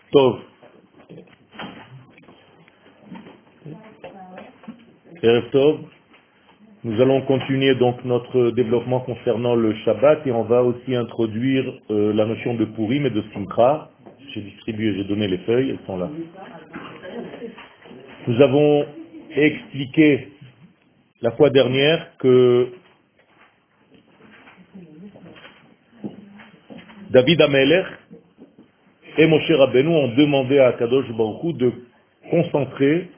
Tov, Erev Tov. Nous allons continuer donc notre développement concernant le Shabbat et on va aussi introduire la notion de Purim et de Simcha. J'ai distribué, j'ai donné les feuilles, elles sont là. Nous avons expliqué la fois dernière que David Amelech et Moshe Rabbeinu ont demandé à Kadosh Baruch Hu de concentrer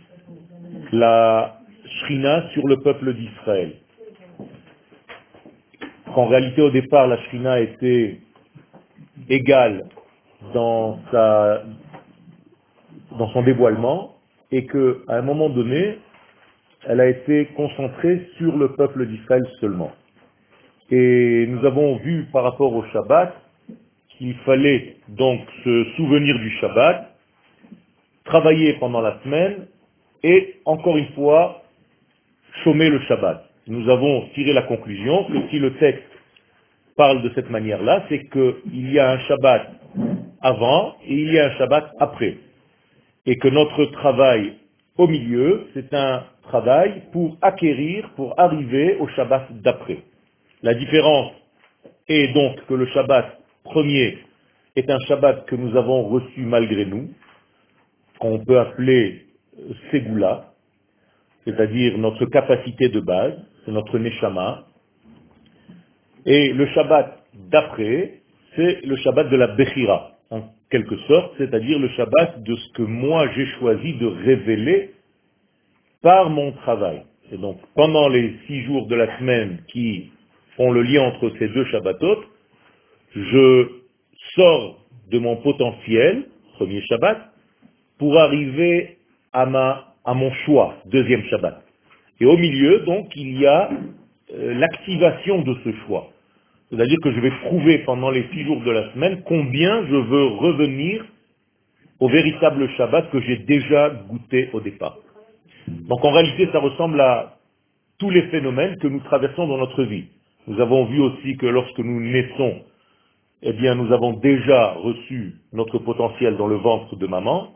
la Shrina sur le peuple d'Israël. En réalité, au départ, la Shrina était égale dans son dévoilement et qu'à un moment donné, elle a été concentrée sur le peuple d'Israël seulement. Et nous avons vu par rapport au Shabbat qu'il fallait donc se souvenir du Shabbat, travailler pendant la semaine et encore une fois chômer le Shabbat. Nous avons tiré la conclusion que si le texte parle de cette manière-là, c'est qu'il y a un Shabbat avant et il y a un Shabbat après. Et que notre travail au milieu, c'est un travail pour acquérir, pour arriver au Shabbat d'après. La différence est donc que le Shabbat premier est un Shabbat que nous avons reçu malgré nous, qu'on peut appeler Ségoula, c'est-à-dire notre capacité de base, c'est notre Neshama. Et le Shabbat d'après, c'est le Shabbat de la Bechira, en quelque sorte, c'est-à-dire le Shabbat de ce que moi j'ai choisi de révéler par mon travail. Et donc, pendant les 6 jours de la semaine qui font le lien entre ces deux Shabbatot, je sors de mon potentiel, premier Shabbat, pour arriver à mon choix, deuxième Shabbat. Et au milieu, donc, il y a l'activation de ce choix. C'est-à-dire que je vais prouver pendant les 6 jours de la semaine combien je veux revenir au véritable Shabbat que j'ai déjà goûté au départ. Donc en réalité, ça ressemble à tous les phénomènes que nous traversons dans notre vie. Nous avons vu aussi que lorsque nous naissons, eh bien, nous avons déjà reçu notre potentiel dans le ventre de maman,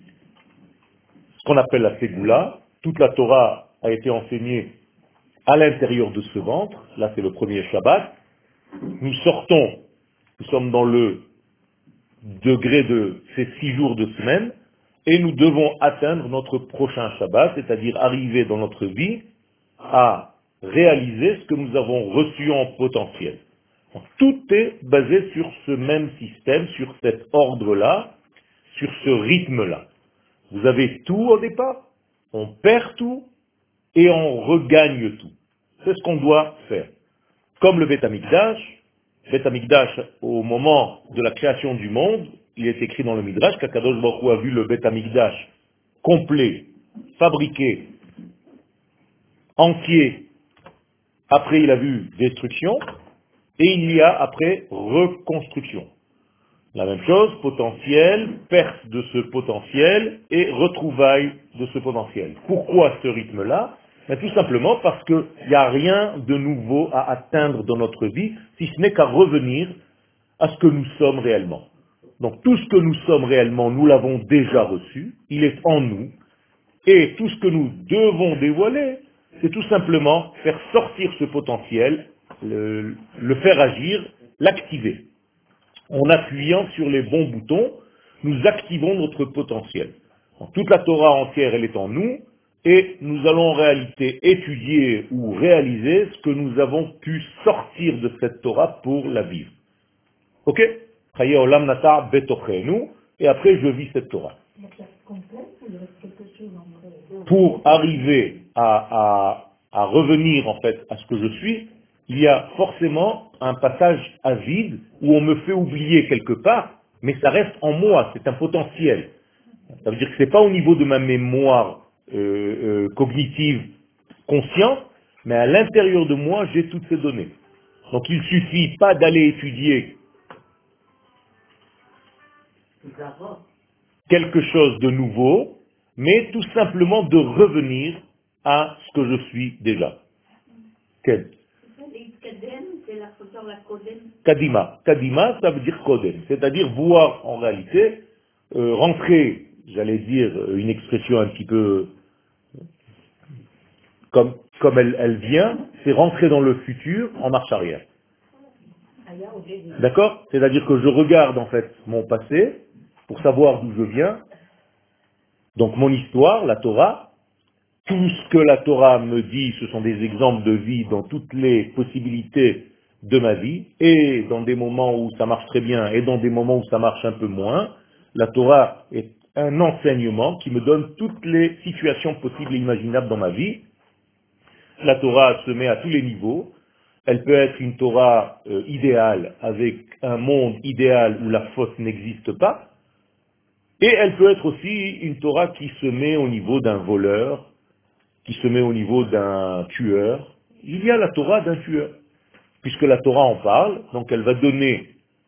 ce qu'on appelle la Ségoula. Toute la Torah a été enseignée à l'intérieur de ce ventre. Là, c'est le premier Shabbat. Nous sortons, nous sommes dans le degré de ces 6 jours de semaine, et nous devons atteindre notre prochain Shabbat, c'est-à-dire arriver dans notre vie à réaliser ce que nous avons reçu en potentiel. Donc, tout est basé sur ce même système, sur cet ordre-là, sur ce rythme-là. Vous avez tout au départ, on perd tout et on regagne tout. C'est ce qu'on doit faire. Comme le Beth Amikdash, au moment de la création du monde, il est écrit dans le Midrash qu'Akadosh Baruch Hu a vu le Beth Amikdash complet, fabriqué, entier. Après, il a vu destruction, et il y a après reconstruction. La même chose, potentiel, perte de ce potentiel et retrouvailles de ce potentiel. Pourquoi ce rythme-là? Tout simplement parce qu'il n'y a rien de nouveau à atteindre dans notre vie, si ce n'est qu'à revenir à ce que nous sommes réellement. Donc tout ce que nous sommes réellement, nous l'avons déjà reçu, il est en nous, et tout ce que nous devons dévoiler, c'est tout simplement faire sortir ce potentiel, le faire agir, l'activer. En appuyant sur les bons boutons, nous activons notre potentiel. Donc, toute la Torah entière, elle est en nous, et nous allons en réalité étudier ou réaliser ce que nous avons pu sortir de cette Torah pour la vivre. Ok? Chaye olam nata betochenu, et après je vis cette Torah. Pour arriver à revenir en fait à ce que je suis, il y a forcément un passage à vide où on me fait oublier quelque part, mais ça reste en moi, c'est un potentiel. Ça veut dire que ce n'est pas au niveau de ma mémoire cognitive consciente, mais à l'intérieur de moi, j'ai toutes ces données. Donc il ne suffit pas d'aller étudier quelque chose de nouveau, mais tout simplement de revenir à ce que je suis déjà. Quel? Kadima. Kadima, ça veut dire Kodem. C'est-à-dire voir en réalité rentrer, j'allais dire une expression un petit peu comme elle vient, c'est rentrer dans le futur en marche arrière. D'accord? C'est-à-dire que je regarde en fait mon passé pour savoir d'où je viens, donc mon histoire, la Torah. Tout ce que la Torah me dit, ce sont des exemples de vie dans toutes les possibilités de ma vie, et dans des moments où ça marche très bien, et dans des moments où ça marche un peu moins. La Torah est un enseignement qui me donne toutes les situations possibles et imaginables dans ma vie. La Torah se met à tous les niveaux. Elle peut être une Torah idéale, avec un monde idéal où la faute n'existe pas, et elle peut être aussi une Torah qui se met au niveau d'un voleur, qui se met au niveau d'un tueur. Il y a la Torah d'un tueur, puisque la Torah en parle, donc elle va donner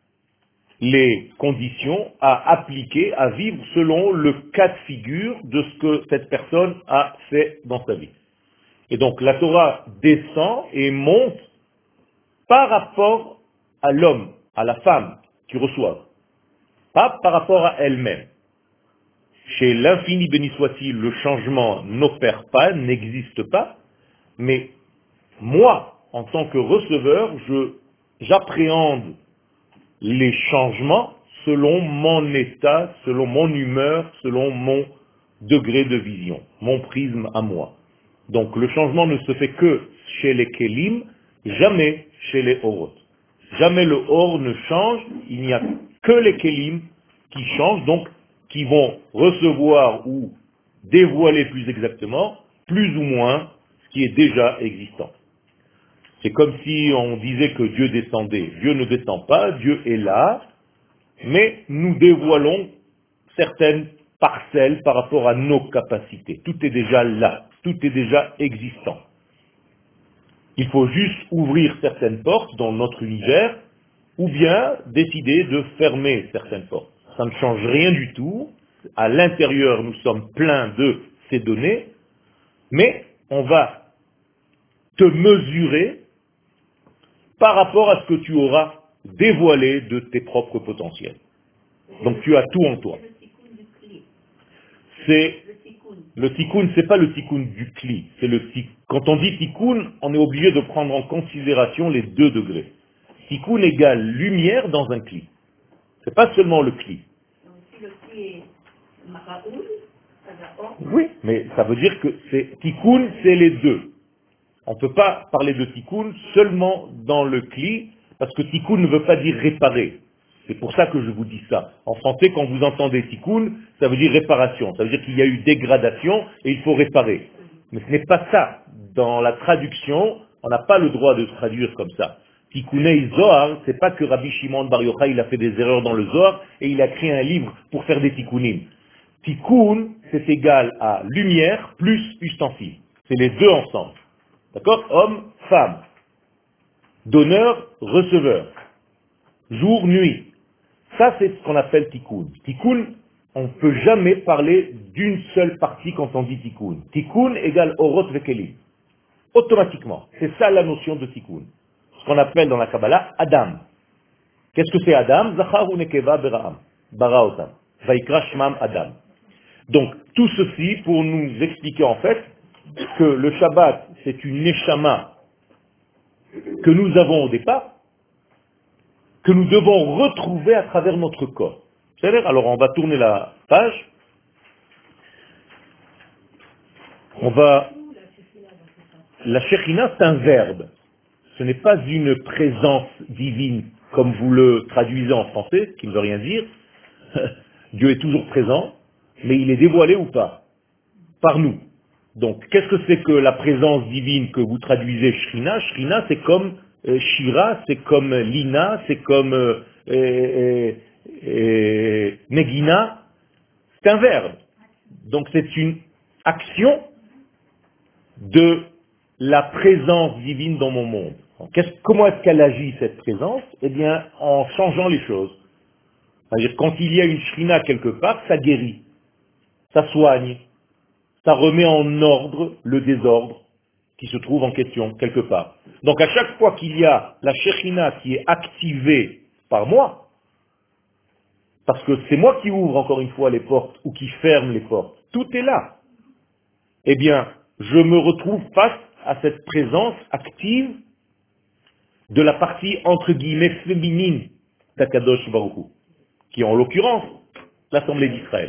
les conditions à appliquer, à vivre selon le cas de figure de ce que cette personne a fait dans sa vie. Et donc la Torah descend et monte par rapport à l'homme, à la femme qui reçoit, pas par rapport à elle-même. Chez l'infini béni soit-il, le changement n'opère pas, n'existe pas, mais moi, en tant que receveur, j'appréhende les changements selon mon état, selon mon humeur, selon mon degré de vision, mon prisme à moi. Donc le changement ne se fait que chez les Kélim, jamais chez les Orot. Jamais le Or ne change, il n'y a que les Kélim qui changent, donc qui vont recevoir ou dévoiler plus exactement, plus ou moins, ce qui est déjà existant. C'est comme si on disait que Dieu descendait. Dieu ne descend pas, Dieu est là, mais nous dévoilons certaines parcelles par rapport à nos capacités. Tout est déjà là, tout est déjà existant. Il faut juste ouvrir certaines portes dans notre univers, ou bien décider de fermer certaines portes. Ça ne change rien du tout. À l'intérieur, nous sommes pleins de ces données, mais on va te mesurer par rapport à ce que tu auras dévoilé de tes propres potentiels. Donc tu as tout en toi. C'est le tikkun, c'est pas le tikkun du kli. C'est le quand on dit tikkun, on est obligé de prendre en considération les 2 degrés. Tikkun égale lumière dans un kli. C'est pas seulement le kli. Oui, mais ça veut dire que tikkun, c'est les 2. On ne peut pas parler de tikkun seulement dans le kli, parce que tikkun ne veut pas dire réparer. C'est pour ça que je vous dis ça. En français, quand vous entendez tikkun, ça veut dire réparation. Ça veut dire qu'il y a eu dégradation et il faut réparer. Mais ce n'est pas ça. Dans la traduction, on n'a pas le droit de traduire comme ça. Tikkunei Zohar, c'est pas que Rabbi Shimon Bar Yochai il a fait des erreurs dans le Zohar et il a créé un livre pour faire des tikkunim. Tikkun, c'est égal à lumière plus ustensile. C'est les 2 ensemble. D'accord? Homme, femme. Donneur, receveur. Jour, nuit. Ça, c'est ce qu'on appelle tikkun. Tikkun, on ne peut jamais parler d'une seule partie quand on dit tikkun. Tikkun égale orot vekelim. Automatiquement. C'est ça la notion de tikkun. Ce qu'on appelle dans la Kabbalah Adam. Qu'est-ce que c'est Adam? Zachar ou nekeva bera'am. Bara'otam. Vaikra shmam Adam. Donc, tout ceci pour nous expliquer en fait que le Shabbat, c'est une neshama que nous avons au départ, que nous devons retrouver à travers notre corps. C'est-à-dire, alors on va tourner la page, la Shekhinah, c'est un verbe. Ce n'est pas une présence divine, comme vous le traduisez en français, qui ne veut rien dire. Dieu est toujours présent, mais il est dévoilé ou pas? Par nous. Donc, qu'est-ce que c'est que la présence divine que vous traduisez Shrina? Shrina, c'est comme Shira, c'est comme Lina, c'est comme Negina. C'est un verbe. Donc, c'est une action de la présence divine dans mon monde. Comment est-ce qu'elle agit, cette présence? Eh bien, en changeant les choses. C'est-à-dire, quand il y a une Shrina quelque part, ça guérit, ça soigne, ça remet en ordre le désordre qui se trouve en question quelque part. Donc à chaque fois qu'il y a la Shekhinah qui est activée par moi, Parce que c'est moi qui ouvre encore une fois les portes ou qui ferme les portes. Tout est là. Eh bien, je me retrouve face à cette présence active de la partie entre guillemets féminine d'Akadosh Baruch Hu, qui est en l'occurrence l'Assemblée d'Israël.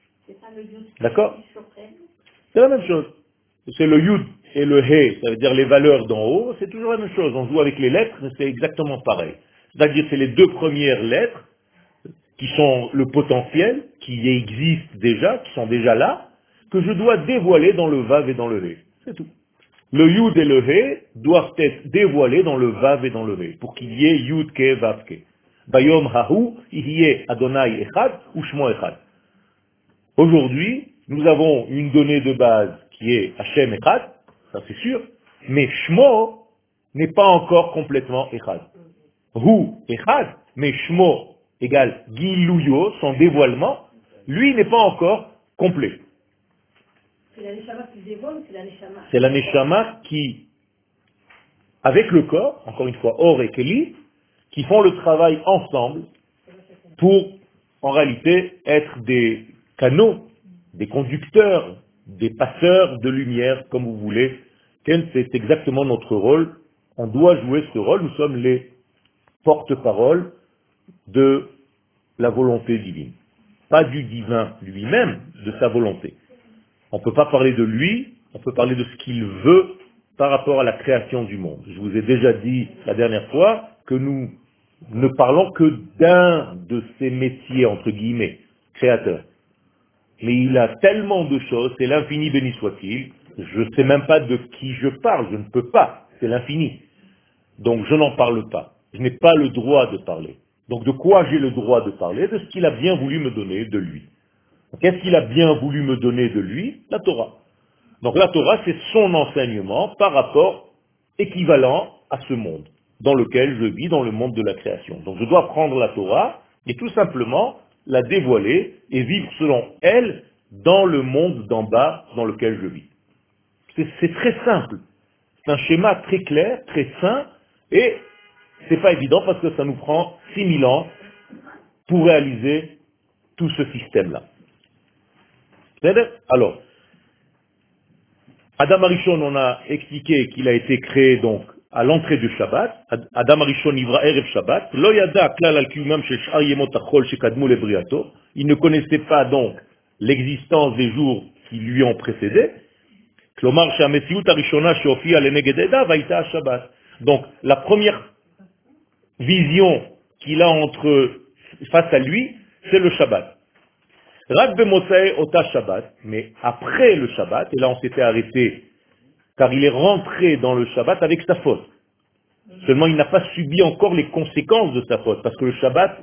D'accord? C'est la même chose. C'est le Yud et le He, ça veut dire les valeurs d'en haut, c'est toujours la même chose. On joue avec les lettres, c'est exactement pareil. C'est-à-dire c'est les deux premières lettres qui sont le potentiel, qui existent déjà, qui sont déjà là, que je dois dévoiler dans le Vav et dans le He. C'est tout. Le Yud et le He doivent être dévoilés dans le Vav et dans le He, pour qu'il y ait Yud Ke Vav Ke. Bayom Hahu, Ihye Adonai Echad, ou Shmo Echad. Aujourd'hui, nous avons une donnée de base qui est Hashem Echad, ça c'est sûr, mais Shmo n'est pas encore complètement Echad. Hu Echad, mais Shmo égale Giluyo, son dévoilement, lui n'est pas encore complet. C'est la Neshama qui se dévoile ou c'est la Neshama? C'est la Neshama qui, avec le corps, encore une fois, Or et Keli, qui font le travail ensemble pour, en réalité, être des canaux, des conducteurs, des passeurs de lumière, comme vous voulez. C'est exactement notre rôle. On doit jouer ce rôle. Nous sommes les porte-parole de la volonté divine. Pas du divin lui-même, de sa volonté. On ne peut pas parler de lui, on peut parler de ce qu'il veut par rapport à la création du monde. Je vous ai déjà dit la dernière fois que nous ne parlons que d'un de ces métiers, entre guillemets, créateurs. Mais il a tellement de choses, c'est l'infini béni soit-il, je ne sais même pas de qui je parle, je ne peux pas, c'est l'infini. Donc je n'en parle pas, je n'ai pas le droit de parler. Donc de quoi j'ai le droit de parler? De ce qu'il a bien voulu me donner de lui. Qu'est-ce qu'il a bien voulu me donner de lui? La Torah. Donc la Torah, c'est son enseignement par rapport équivalent à ce monde dans lequel je vis, dans le monde de la création. Donc je dois prendre la Torah et tout simplement la dévoiler et vivre selon elle dans le monde d'en bas dans lequel je vis. C'est très simple. C'est un schéma très clair, très sain, et c'est pas évident parce que ça nous prend 6000 ans pour réaliser tout ce système-là. Alors, Adam Arishon, on a expliqué qu'il a été créé donc à l'entrée du Shabbat. Adam Arishon ivra erev Shabbat. Lo yada klal al kiyumam shel sh'ar yemot hachol shekadmu lebriato. Il ne connaissait pas donc l'existence des jours qui lui ont précédé. Klomar she'amesiut arishona she'ofiya leneged edav hayta Shabbat. Donc la première vision qu'il a face à lui, c'est le Shabbat. Rak b'motzei ota Shabbat, mais après le Shabbat, et là on s'était arrêté, car il est rentré dans le Shabbat avec sa faute. Seulement il n'a pas subi encore les conséquences de sa faute, parce que le Shabbat,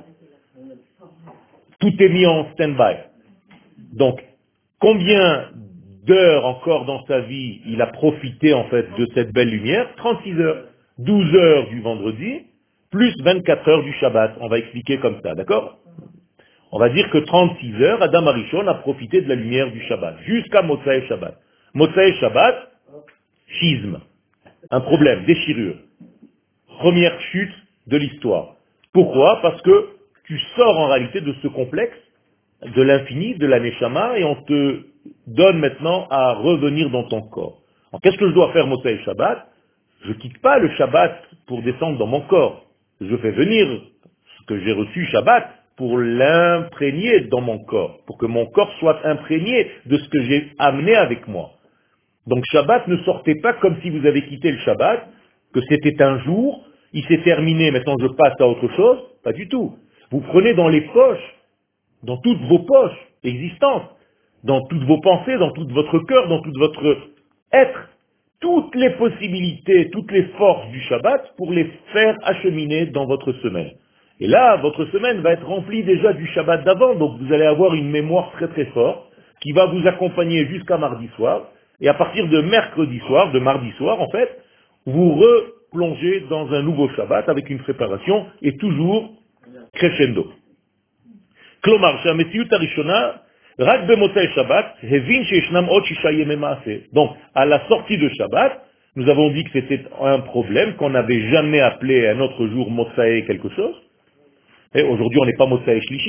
tout est mis en stand-by. Donc, combien d'heures encore dans sa vie il a profité en fait de cette belle lumière? 36 heures. 12 heures du vendredi, plus 24 heures du Shabbat. On va expliquer comme ça, d'accord? On va dire que 36 heures, Adam Arishon a profité de la lumière du Shabbat, jusqu'à Motzei Shabbat. Motzei Shabbat, schisme, un problème, déchirure. Première chute de l'histoire. Pourquoi? Parce que tu sors en réalité de ce complexe, de l'infini, de la Neshama, et on te donne maintenant à revenir dans ton corps. Alors qu'est-ce que je dois faire Motzei Shabbat? Je ne quitte pas le Shabbat pour descendre dans mon corps. Je fais venir ce que j'ai reçu Shabbat pour l'imprégner dans mon corps, pour que mon corps soit imprégné de ce que j'ai amené avec moi. Donc Shabbat, ne sortez pas comme si vous avez quitté le Shabbat, que c'était un jour, il s'est terminé, maintenant je passe à autre chose. Pas du tout. Vous prenez dans les poches, dans toutes vos poches existantes, dans toutes vos pensées, dans tout votre cœur, dans tout votre être, toutes les possibilités, toutes les forces du Shabbat pour les faire acheminer dans votre semaine. Et là, votre semaine va être remplie déjà du Shabbat d'avant, donc vous allez avoir une mémoire très très forte qui va vous accompagner jusqu'à mardi soir. Et à partir de mercredi soir, de mardi soir en fait, vous replongez dans un nouveau Shabbat avec une préparation et toujours crescendo. Klomar, she'amesiut harishona, rak bemotzei Shabbat, hevin she'yeshnam od shisha yemei maaseh. Donc, à la sortie de Shabbat, nous avons dit que c'était un problème qu'on n'avait jamais appelé un autre jour Motzei quelque chose. Et aujourd'hui, on n'est pas Motzei Shlishi,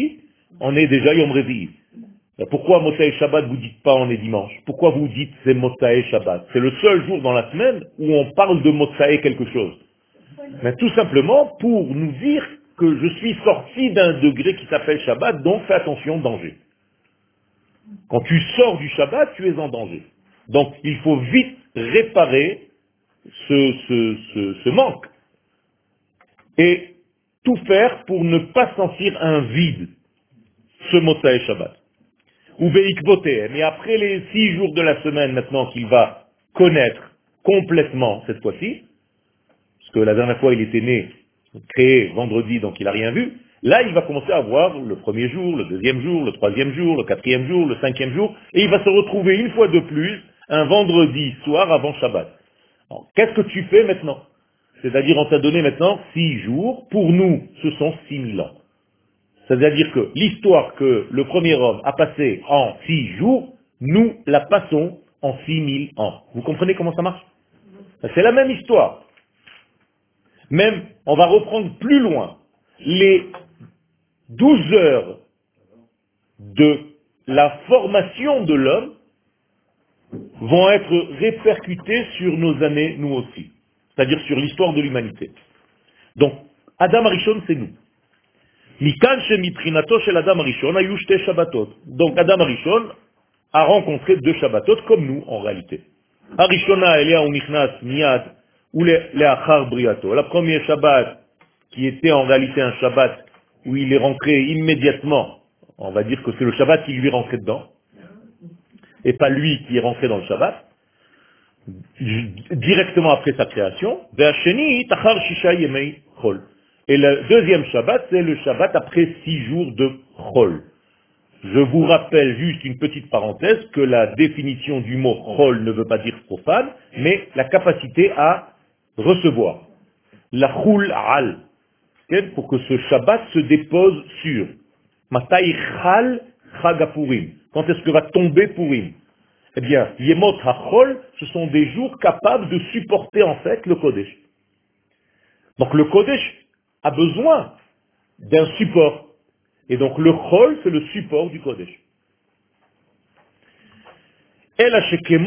On est déjà Yom Revi'i. Pourquoi Motsai Shabbat vous dites pas on est dimanche? Pourquoi vous dites c'est Motsai Shabbat? C'est le seul jour dans la semaine où on parle de Motsai quelque chose. Mais tout simplement pour nous dire que je suis sorti d'un degré qui s'appelle Shabbat, donc fais attention, danger. Quand tu sors du Shabbat, tu es en danger. Donc il faut vite réparer ce manque et tout faire pour ne pas sentir un vide, ce Motsai Shabbat. Ou Beikvotem, et après les 6 jours de la semaine maintenant qu'il va connaître complètement cette fois-ci, parce que la dernière fois il était né, créé vendredi, donc il n'a rien vu, là il va commencer à voir le premier jour, le deuxième jour, le troisième jour, le quatrième jour, le cinquième jour, et il va se retrouver une fois de plus un vendredi soir avant Shabbat. Alors, qu'est-ce que tu fais maintenant? C'est-à-dire on t'a donné maintenant 6 jours, pour nous ce sont 6000 ans. C'est-à-dire que l'histoire que le premier homme a passée en 6 jours, nous la passons en 6000 ans. Vous comprenez comment ça marche? C'est la même histoire. Même, on va reprendre plus loin. Les 12 heures de la formation de l'homme vont être répercutées sur nos années, nous aussi. C'est-à-dire sur l'histoire de l'humanité. Donc, Adam Arishon, c'est nous. Donc Adam Arishon a rencontré 2 Shabbatot comme nous en réalité. Arishona Elia Unichnas Miyad ou Leachar Briato. La première Shabbat qui était en réalité un Shabbat où il est rentré immédiatement, on va dire que c'est le Shabbat qui lui est rentré dedans, et pas lui qui est rentré dans le Shabbat, directement après sa création. Et le deuxième Shabbat, c'est le Shabbat après 6 jours de Chol. Je vous rappelle juste une petite parenthèse que la définition du mot Chol ne veut pas dire profane, mais la capacité à recevoir. La Chul Al, pour que ce Shabbat se dépose sur. Matai Chal Chagapurim. Quand est-ce que va tomber Purim? Eh bien, Yemot HaChol, ce sont des jours capables de supporter en fait le Kodesh. Donc le Kodesh a besoin d'un support. Et donc le Chol, c'est le support du Kodesh. Ça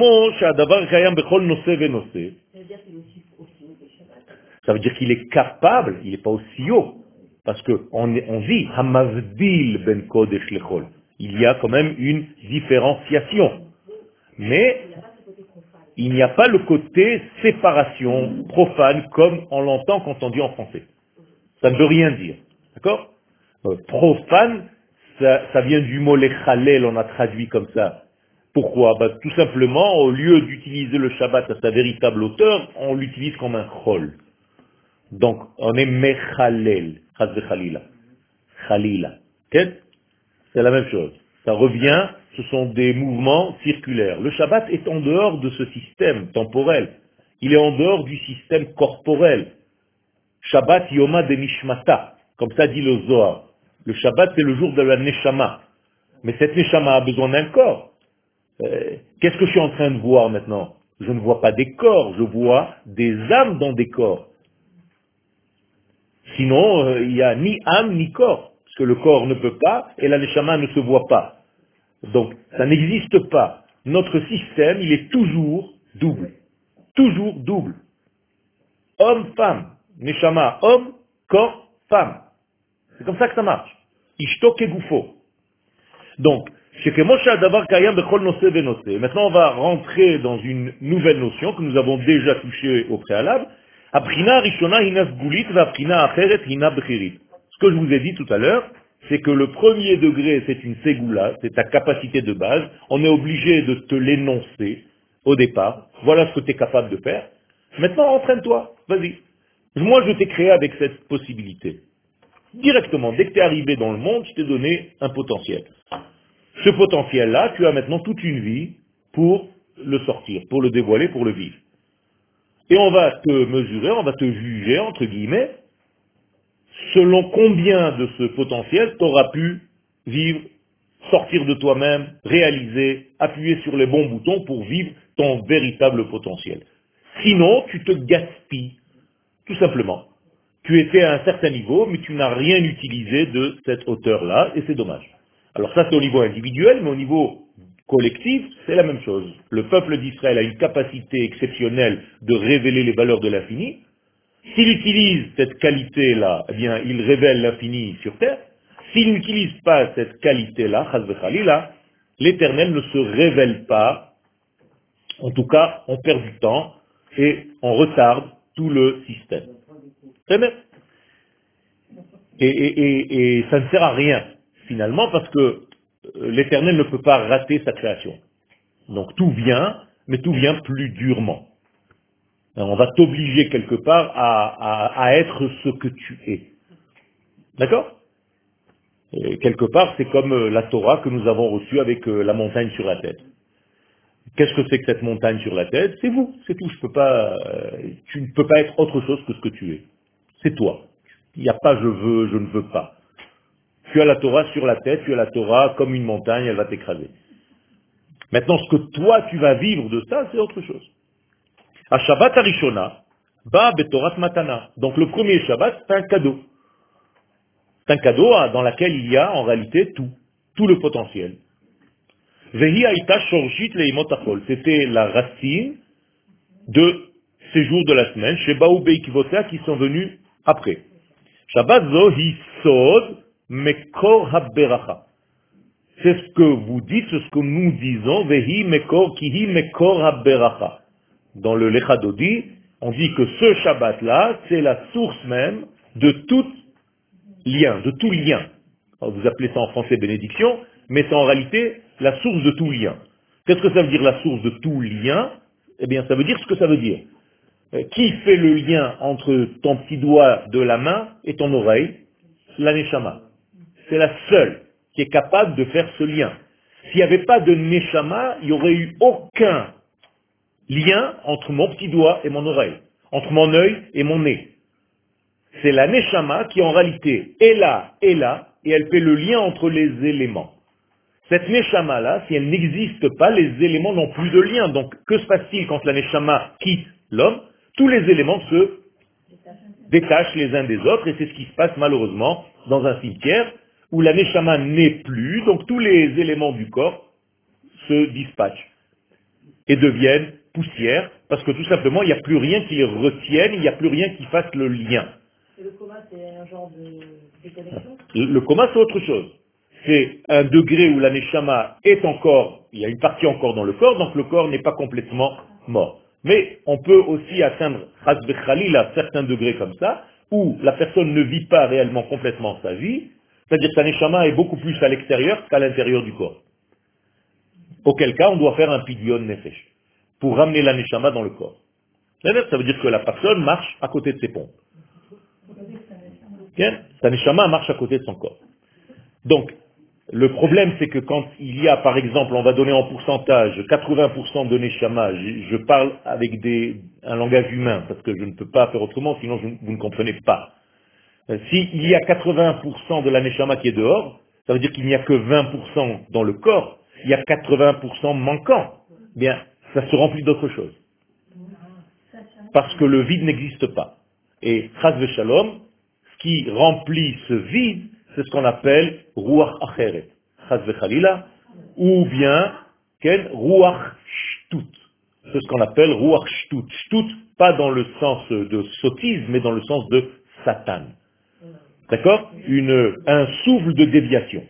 veut dire qu'il est capable, il n'est pas aussi haut. Parce qu'on dit Hamavdil ben Kodesh le Chol. Il y a quand même une différenciation. Mais il n'y a pas le côté séparation profane comme on l'entend quand on dit en français. Ça ne veut rien dire. D'accord? Profane, ça vient du mot lechalel, on a traduit comme ça. Pourquoi? Tout simplement, au lieu d'utiliser le Shabbat à sa véritable hauteur, on l'utilise comme un chol. Donc, on est mechalel, chaz de chalila. Chalila. Okay? C'est la même chose. Ça revient, ce sont des mouvements circulaires. Le Shabbat est en dehors de ce système temporel. Il est en dehors du système corporel. Shabbat Yoma de Nishmata, comme ça dit le Zohar. Le Shabbat, c'est le jour de la Neshama. Mais cette Neshama a besoin d'un corps. Qu'est-ce que je suis en train de voir maintenant? Je ne vois pas des corps, je vois des âmes dans des corps. Sinon, il n'y a ni âme ni corps. Parce que le corps ne peut pas et la Neshama ne se voit pas. Donc, ça n'existe pas. Notre système, il est toujours double. Toujours double. Homme-femme. Neshama, homme, corps, femme. C'est comme ça que ça marche. Ishto kegufo. Donc, maintenant on va rentrer dans une nouvelle notion que nous avons déjà touchée au préalable. Ce que je vous ai dit tout à l'heure, c'est que le premier degré, c'est une ségoula, c'est ta capacité de base. On est obligé de te l'énoncer au départ. Voilà ce que tu es capable de faire. Maintenant, entraîne-toi. Vas-y. Moi, je t'ai créé avec cette possibilité. Directement, dès que tu es arrivé dans le monde, je t'ai donné un potentiel. Ce potentiel-là, tu as maintenant toute une vie pour le sortir, pour le dévoiler, pour le vivre. Et on va te mesurer, on va te juger, entre guillemets, selon combien de ce potentiel tu auras pu vivre, sortir de toi-même, réaliser, appuyer sur les bons boutons pour vivre ton véritable potentiel. Sinon, tu te gaspilles, tout simplement. Tu étais à un certain niveau, mais tu n'as rien utilisé de cette hauteur-là, et c'est dommage. Alors ça, c'est au niveau individuel, mais au niveau collectif, c'est la même chose. Le peuple d'Israël a une capacité exceptionnelle de révéler les valeurs de l'infini. S'il utilise cette qualité-là, eh bien, il révèle l'infini sur terre. S'il n'utilise pas cette qualité-là, chas v'chalila, l'Éternel ne se révèle pas. En tout cas, on perd du temps et on retarde tout le système. Très bien. Et ça ne sert à rien, finalement, parce que l'Éternel ne peut pas rater sa création. Donc tout vient, mais tout vient plus durement. On va t'obliger quelque part à être ce que tu es. D'accord? Et quelque part, c'est comme la Torah que nous avons reçue avec la montagne sur la tête. Qu'est-ce que c'est que cette montagne sur la tête? C'est vous, c'est tout. Tu ne peux pas être autre chose que ce que tu es. C'est toi. Il n'y a pas je veux, je ne veux pas. Tu as la Torah sur la tête, tu as la Torah comme une montagne, elle va t'écraser. Maintenant, ce que toi tu vas vivre de ça, c'est autre chose. À Shabbat Arishona, Ba Betorat Matana. Donc le premier Shabbat, c'est un cadeau. C'est un cadeau dans lequel il y a en réalité tout le potentiel. Vehi Aïta Shorjit Leimot Achol. C'était la racine de ces jours de la semaine, chez Baou Beikvotea qui sont venus après. Shabbat Zo Hisod Mekor HaBeracha. C'est ce que vous dites, c'est ce que nous disons, Vehi Mekor Kihi Mekor HaBeracha. Dans le Lechadodi, on dit que ce Shabbat-là, c'est la source même de tout lien, de tout lien. Alors, vous appelez ça en français bénédiction, mais c'est en réalité la source de tout lien. Qu'est-ce que ça veut dire la source de tout lien? Eh bien, ça veut dire ce que ça veut dire. Qui fait le lien entre ton petit doigt de la main et ton oreille? La Neshama. C'est la seule qui est capable de faire ce lien. S'il n'y avait pas de Neshama, il n'y aurait eu aucun lien entre mon petit doigt et mon oreille, entre mon œil et mon nez. C'est la Neshama qui en réalité est là, et elle fait le lien entre les éléments. Cette Neshama-là, si elle n'existe pas, les éléments n'ont plus de lien. Donc, que se passe-t-il quand la Neshama quitte l'homme? Tous les éléments se détachent les uns des autres, et c'est ce qui se passe malheureusement dans un cimetière, où la Neshama n'est plus, donc tous les éléments du corps se dispatchent et deviennent poussière, parce que tout simplement, il n'y a plus rien qui les retienne, il n'y a plus rien qui fasse le lien. Et le coma, c'est un genre de déconnexion? Le coma, c'est autre chose. C'est un degré où la neshama est encore, il y a une partie encore dans le corps, donc le corps n'est pas complètement mort. Mais on peut aussi atteindre, chas v'chalila, certains degrés comme ça, où la personne ne vit pas réellement complètement sa vie, c'est-à-dire que sa neshama est beaucoup plus à l'extérieur qu'à l'intérieur du corps. Auquel cas, on doit faire un pidyon nefesh, pour ramener la neshama dans le corps. Ça veut dire que la personne marche à côté de ses pompes. Sa neshama marche à côté de son corps. Donc, le problème, c'est que quand il y a, par exemple, on va donner en pourcentage 80% de neshama, je parle avec un langage humain, parce que je ne peux pas faire autrement, sinon vous ne comprenez pas. S'il y a 80% de la neshama qui est dehors, ça veut dire qu'il n'y a que 20% dans le corps, il y a 80% manquant. Bien, ça se remplit d'autre chose. Parce que le vide n'existe pas. Et chas v'shalom, ce qui remplit ce vide, c'est ce qu'on appelle ruach acheret, chas v'chalila, ou bien ruach shtut. C'est ce qu'on appelle ruach shtut. Shtut, pas dans le sens de sottise, mais dans le sens de Satan. D'accord? Un souffle de déviation.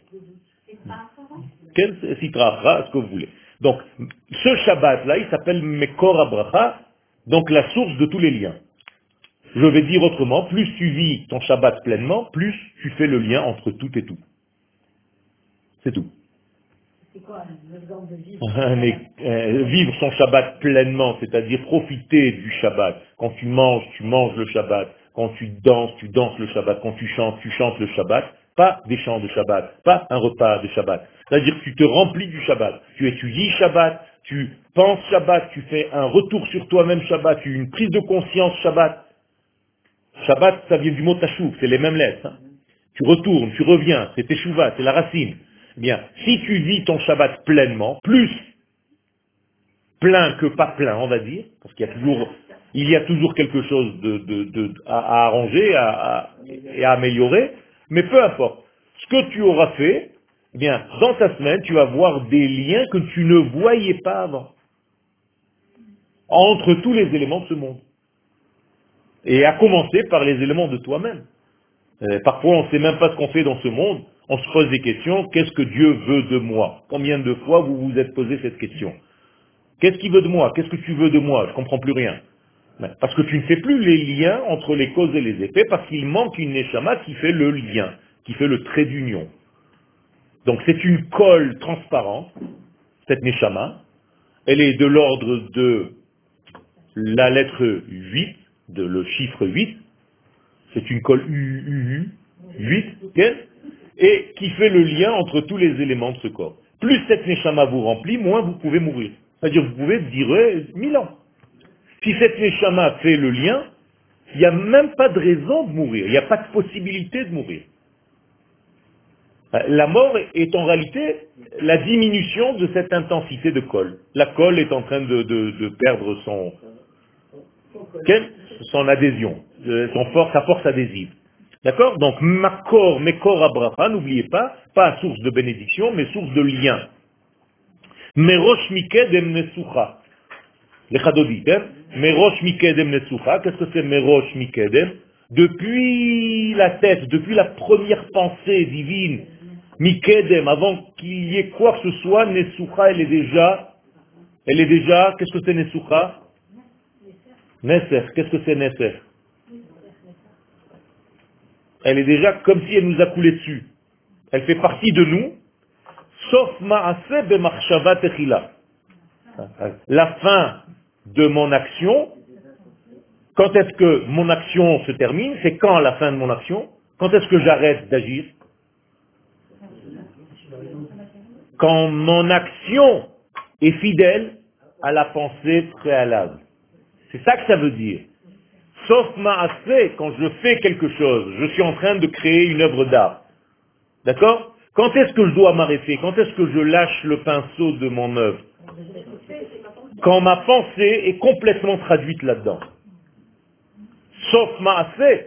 Sitra Achra, ce que vous voulez. Donc, ce Shabbat-là, il s'appelle Mekor Abracha, donc la source de tous les liens. Je vais dire autrement, plus tu vis ton Shabbat pleinement, plus tu fais le lien entre tout et tout. C'est tout. C'est quoi l'exemple de vivre? Vivre son Shabbat pleinement, c'est-à-dire profiter du Shabbat. Quand tu manges le Shabbat. Quand tu danses le Shabbat. Quand tu chantes le Shabbat. Pas des chants de Shabbat, pas un repas de Shabbat. C'est-à-dire que tu te remplis du Shabbat. Tu étudies Shabbat, tu penses Shabbat, tu fais un retour sur toi-même Shabbat, tu as une prise de conscience Shabbat. Shabbat, ça vient du mot tashuv, c'est les mêmes lettres. Hein. Tu retournes, tu reviens, c'est teshuva, c'est la racine. Bien, si tu vis ton Shabbat pleinement, plus plein que pas plein, on va dire, parce qu'il y a toujours quelque chose à arranger et à améliorer, mais peu importe. Ce que tu auras fait, Eh bien, dans ta semaine, tu vas voir des liens que tu ne voyais pas avant, entre tous les éléments de ce monde. Et à commencer par les éléments de toi-même. Parfois, on ne sait même pas ce qu'on fait dans ce monde. On se pose des questions. Qu'est-ce que Dieu veut de moi? Combien de fois vous vous êtes posé cette question? Qu'est-ce qu'il veut de moi? Qu'est-ce que tu veux de moi? Je ne comprends plus rien. Parce que tu ne fais plus les liens entre les causes et les effets, parce qu'il manque une neshama qui fait le lien, qui fait le trait d'union. Donc c'est une colle transparente, cette neshama. Elle est de l'ordre de la lettre 8, de le chiffre 8. C'est une colle UUU, 8, et qui fait le lien entre tous les éléments de ce corps. Plus cette neshama vous remplit, moins vous pouvez mourir. C'est-à-dire vous pouvez durer 1000 ans. Si cette neshama fait le lien, il n'y a même pas de raison de mourir, il n'y a pas de possibilité de mourir. La mort est en réalité la diminution de cette intensité de colle. La colle est en train de perdre son adhésion, sa force adhésive. D'accord? Donc, Mekor Abraha, n'oubliez pas source de bénédiction, mais source de lien. Merosh Mikedem Nesucha. Les Chadodit, Merosh Mikedem Nesucha. Qu'est-ce que c'est Merosh Mikedem? Depuis la tête, depuis la première pensée divine, Mikedem, avant qu'il y ait quoi que ce soit, Nesucha, elle est déjà, qu'est-ce que c'est Nesucha? Neser. Qu'est-ce que c'est Neser? Elle est déjà comme si elle nous a coulé dessus. Elle fait partie de nous, sauf Ma'aseh b'machshava techila. La fin de mon action, quand est-ce que mon action se termine? C'est quand la fin de mon action? Quand est-ce que j'arrête d'agir? Quand mon action est fidèle à la pensée préalable. C'est ça que ça veut dire. Sauf ma'aseh, quand je fais quelque chose, je suis en train de créer une œuvre d'art. D'accord? Quand est-ce que je dois m'arrêter? Quand est-ce que je lâche le pinceau de mon œuvre? Quand ma pensée est complètement traduite là-dedans. Sauf ma'aseh,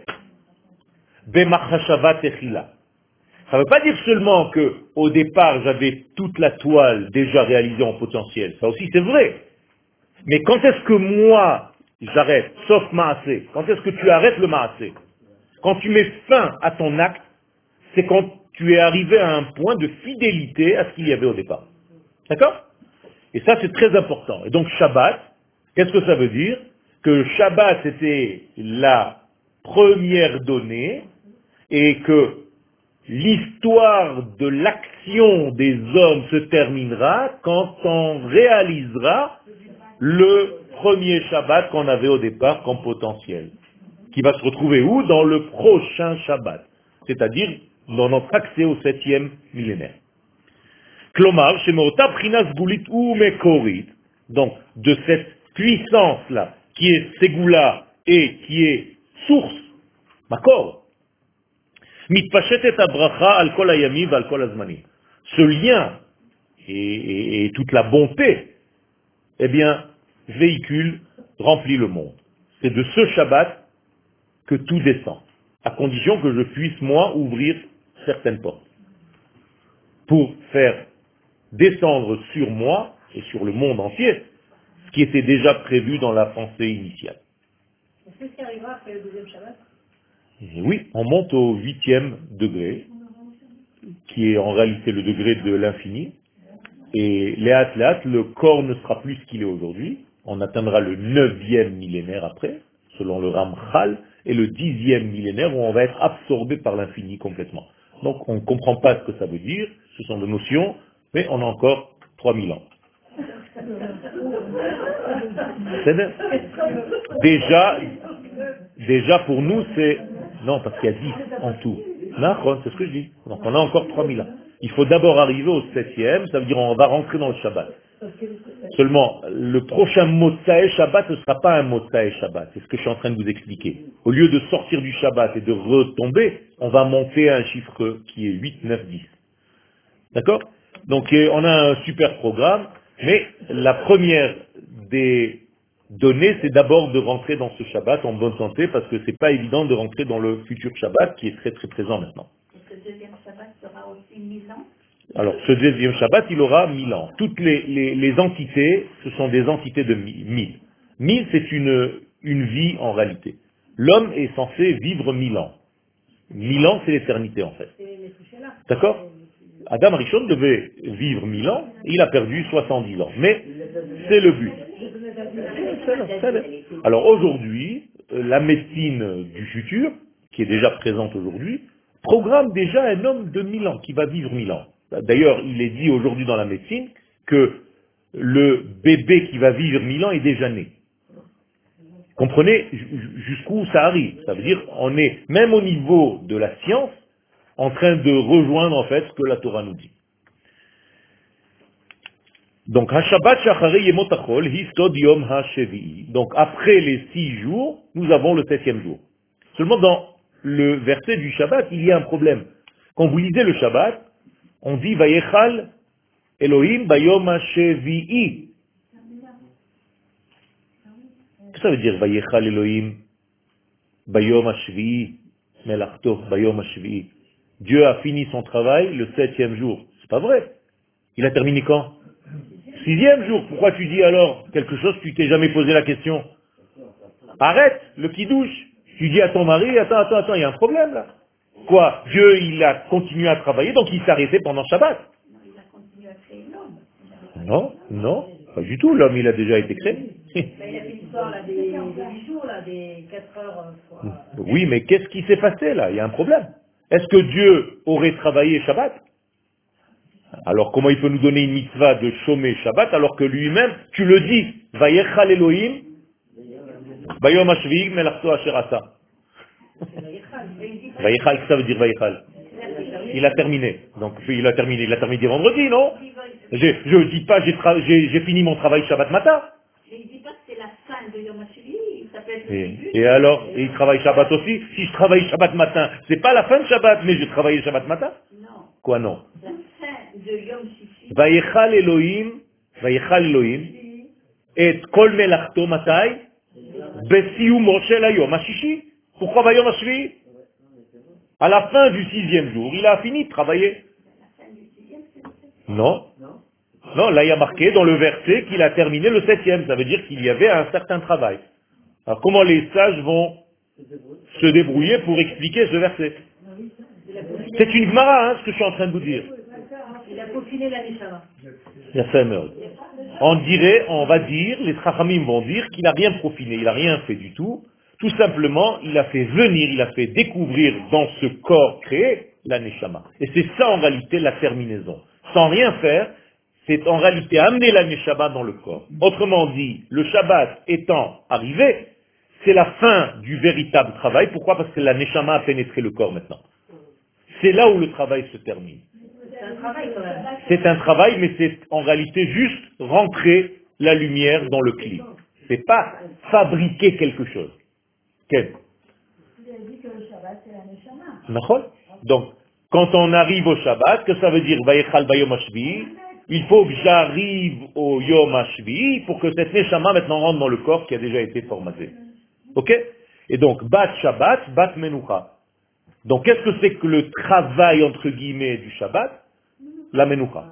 b'machshava techila. Ça ne veut pas dire seulement que au départ j'avais toute la toile déjà réalisée en potentiel. Ça aussi c'est vrai. Mais quand est-ce que moi j'arrête? Sauf ma'aseh. Quand est-ce que tu arrêtes le ma'aseh? Quand tu mets fin à ton acte, c'est quand tu es arrivé à un point de fidélité à ce qu'il y avait au départ. D'accord? Et ça, c'est très important. Et donc, Shabbat, qu'est-ce que ça veut dire? Que Shabbat, c'était la première donnée et que l'histoire de l'action des hommes se terminera quand on réalisera le premier Shabbat qu'on avait au départ comme potentiel, qui va se retrouver où? Dans le prochain Shabbat, c'est-à-dire dans notre accès au 7e millénaire. Klomar, Shemeota Prinas Gulit ou Mekorit, donc de cette puissance-là, qui est Ségoula et qui est source, Makor, Mitpashetet Abracha al Kol Hayami val Kol Azmani. Ce lien et toute la bonté, eh bien, véhicule, remplit le monde. C'est de ce Shabbat que tout descend, à condition que je puisse, moi, ouvrir certaines portes, pour faire descendre sur moi et sur le monde entier ce qui était déjà prévu dans la pensée initiale. Est-ce que ce qui arrivera après le deuxième Shabbat? Et oui, on monte au 8e degré, qui est en réalité le degré de l'infini, et léat, le corps ne sera plus ce qu'il est aujourd'hui, on atteindra le 9e millénaire après, selon le Ramchal, et le 10e millénaire où on va être absorbé par l'infini complètement. Donc on ne comprend pas ce que ça veut dire, ce sont des notions, mais on a encore 3000 ans. Déjà pour nous c'est... Non, parce qu'il y a 10 en tout. C'est ce que je dis. Donc on a encore 3000 ans. Il faut d'abord arriver au 7e, ça veut dire on va rentrer dans le Shabbat. Seulement, le prochain Motsae Shabbat ne sera pas un Motsae Shabbat. C'est ce que je suis en train de vous expliquer. Au lieu de sortir du Shabbat et de retomber, on va monter à un chiffre qui est 8, 9, 10. D'accord? Donc on a un super programme, mais la première des données, c'est d'abord de rentrer dans ce Shabbat en bonne santé, parce que c'est pas évident de rentrer dans le futur Shabbat qui est très très présent maintenant. Est-ce que le deuxième Shabbat sera aussi 1000 ans? Alors, ce deuxième Shabbat, il aura 1000 ans. Toutes les entités, ce sont des entités de 1000. 1000, c'est une vie en réalité. L'homme est censé vivre 1000 ans. 1000 ans, c'est l'éternité en fait. D'accord? Adam Rishon devait vivre 1000 ans, il a perdu 70 ans. Mais c'est le but. Alors aujourd'hui, la médecine du futur, qui est déjà présente aujourd'hui, programme déjà un homme de 1000 ans, qui va vivre 1000 ans. D'ailleurs, il est dit aujourd'hui dans la médecine que le bébé qui va vivre 1000 ans est déjà né. Comprenez jusqu'où ça arrive. Ça veut dire on est, même au niveau de la science, en train de rejoindre en fait ce que la Torah nous dit. Donc, Hashabbat Shachari Yemot Achol, Histod Yom HaShevi'i. Donc, après les 6 jours, nous avons le 7e jour. Seulement dans le verset du Shabbat, il y a un problème. Quand vous lisez le Shabbat, on dit Vayechal Elohim Bayom HaShevi'i. Qu'est-ce que ça veut dire Vayechal Elohim Bayom HaShevi'i Melachto Bayom HaShevi'i? Dieu a fini son travail le 7e jour. C'est pas vrai. Il a terminé quand? 6e jour. Pourquoi tu dis alors quelque chose, tu t'es jamais posé la question? Arrête le kidouche. Tu dis à ton mari, attends, il y a un problème là. Quoi? Dieu, il a continué à travailler, donc il s'est arrêté pendant Shabbat. Il a continué à créer l'homme. Non, pas du tout. L'homme, il a déjà été créé. Il a fait l'histoire là, des 8 jours, là, des 4 heures. Oui, mais qu'est-ce qui s'est passé là? Il y a un problème. Est-ce que Dieu aurait travaillé Shabbat? Alors comment il peut nous donner une mitzvah de chômer Shabbat alors que lui-même, tu le dis, Vayechal Elohim, Bayom HaShevi'i Melachto Asher Asa. Vayechal, ça veut dire Vayechal. Il a terminé. Donc il a terminé vendredi, non? Je dis pas, j'ai fini mon travail Shabbat matin. Il ne dit pas que c'est la fin de Yom HaShevi'i, il s'appelle... Et alors, il travaille Shabbat aussi? Si je travaille Shabbat matin, c'est pas la fin de Shabbat, mais je travaille Shabbat matin? Non. Quoi non? La fin de Yom Shishi. Vayechal Elohim, et kol melachto matai, besiumo shel hayom hashishi. Pourquoi Vayom HaShevi'i? À la fin du 6e jour, il a fini de travailler. Non. Non, là il y a marqué dans le verset qu'il a terminé le 7e. Ça veut dire qu'il y avait un certain travail. Alors comment les sages vont se débrouiller pour expliquer ce verset? C'est une Gemara, ce que je suis en train de vous dire. Il a peaufiné la Neshama. Il a fait un meurtre. On va dire, les Chachamim vont dire qu'il n'a rien profiné, il n'a rien fait du tout. Tout simplement, il a fait venir, il a fait découvrir dans ce corps créé la Neshama. Et c'est ça en réalité la terminaison. Sans rien faire, c'est en réalité amener la Neshama dans le corps. Autrement dit, le Shabbat étant arrivé, c'est la fin du véritable travail. Pourquoi? Parce que la Neshama a pénétré le corps maintenant. C'est là où le travail se termine. C'est un travail quand même. C'est un travail, mais c'est en réalité juste rentrer la lumière dans le cli. C'est pas fabriquer quelque chose. Quel? Vous avez dit que le Shabbat, c'est la Neshama. D'accord? Donc, quand on arrive au Shabbat, que ça veut dire Vayechal Bayom HaShevi'i? Il faut que j'arrive au Yom HaShevi'i pour que cette Neshama maintenant rentre dans le corps qui a déjà été formaté. Ok? Et donc, Bat Shabbat, Bat Menucha. Donc, qu'est-ce que c'est que le travail, entre guillemets, du Shabbat? La Menucha.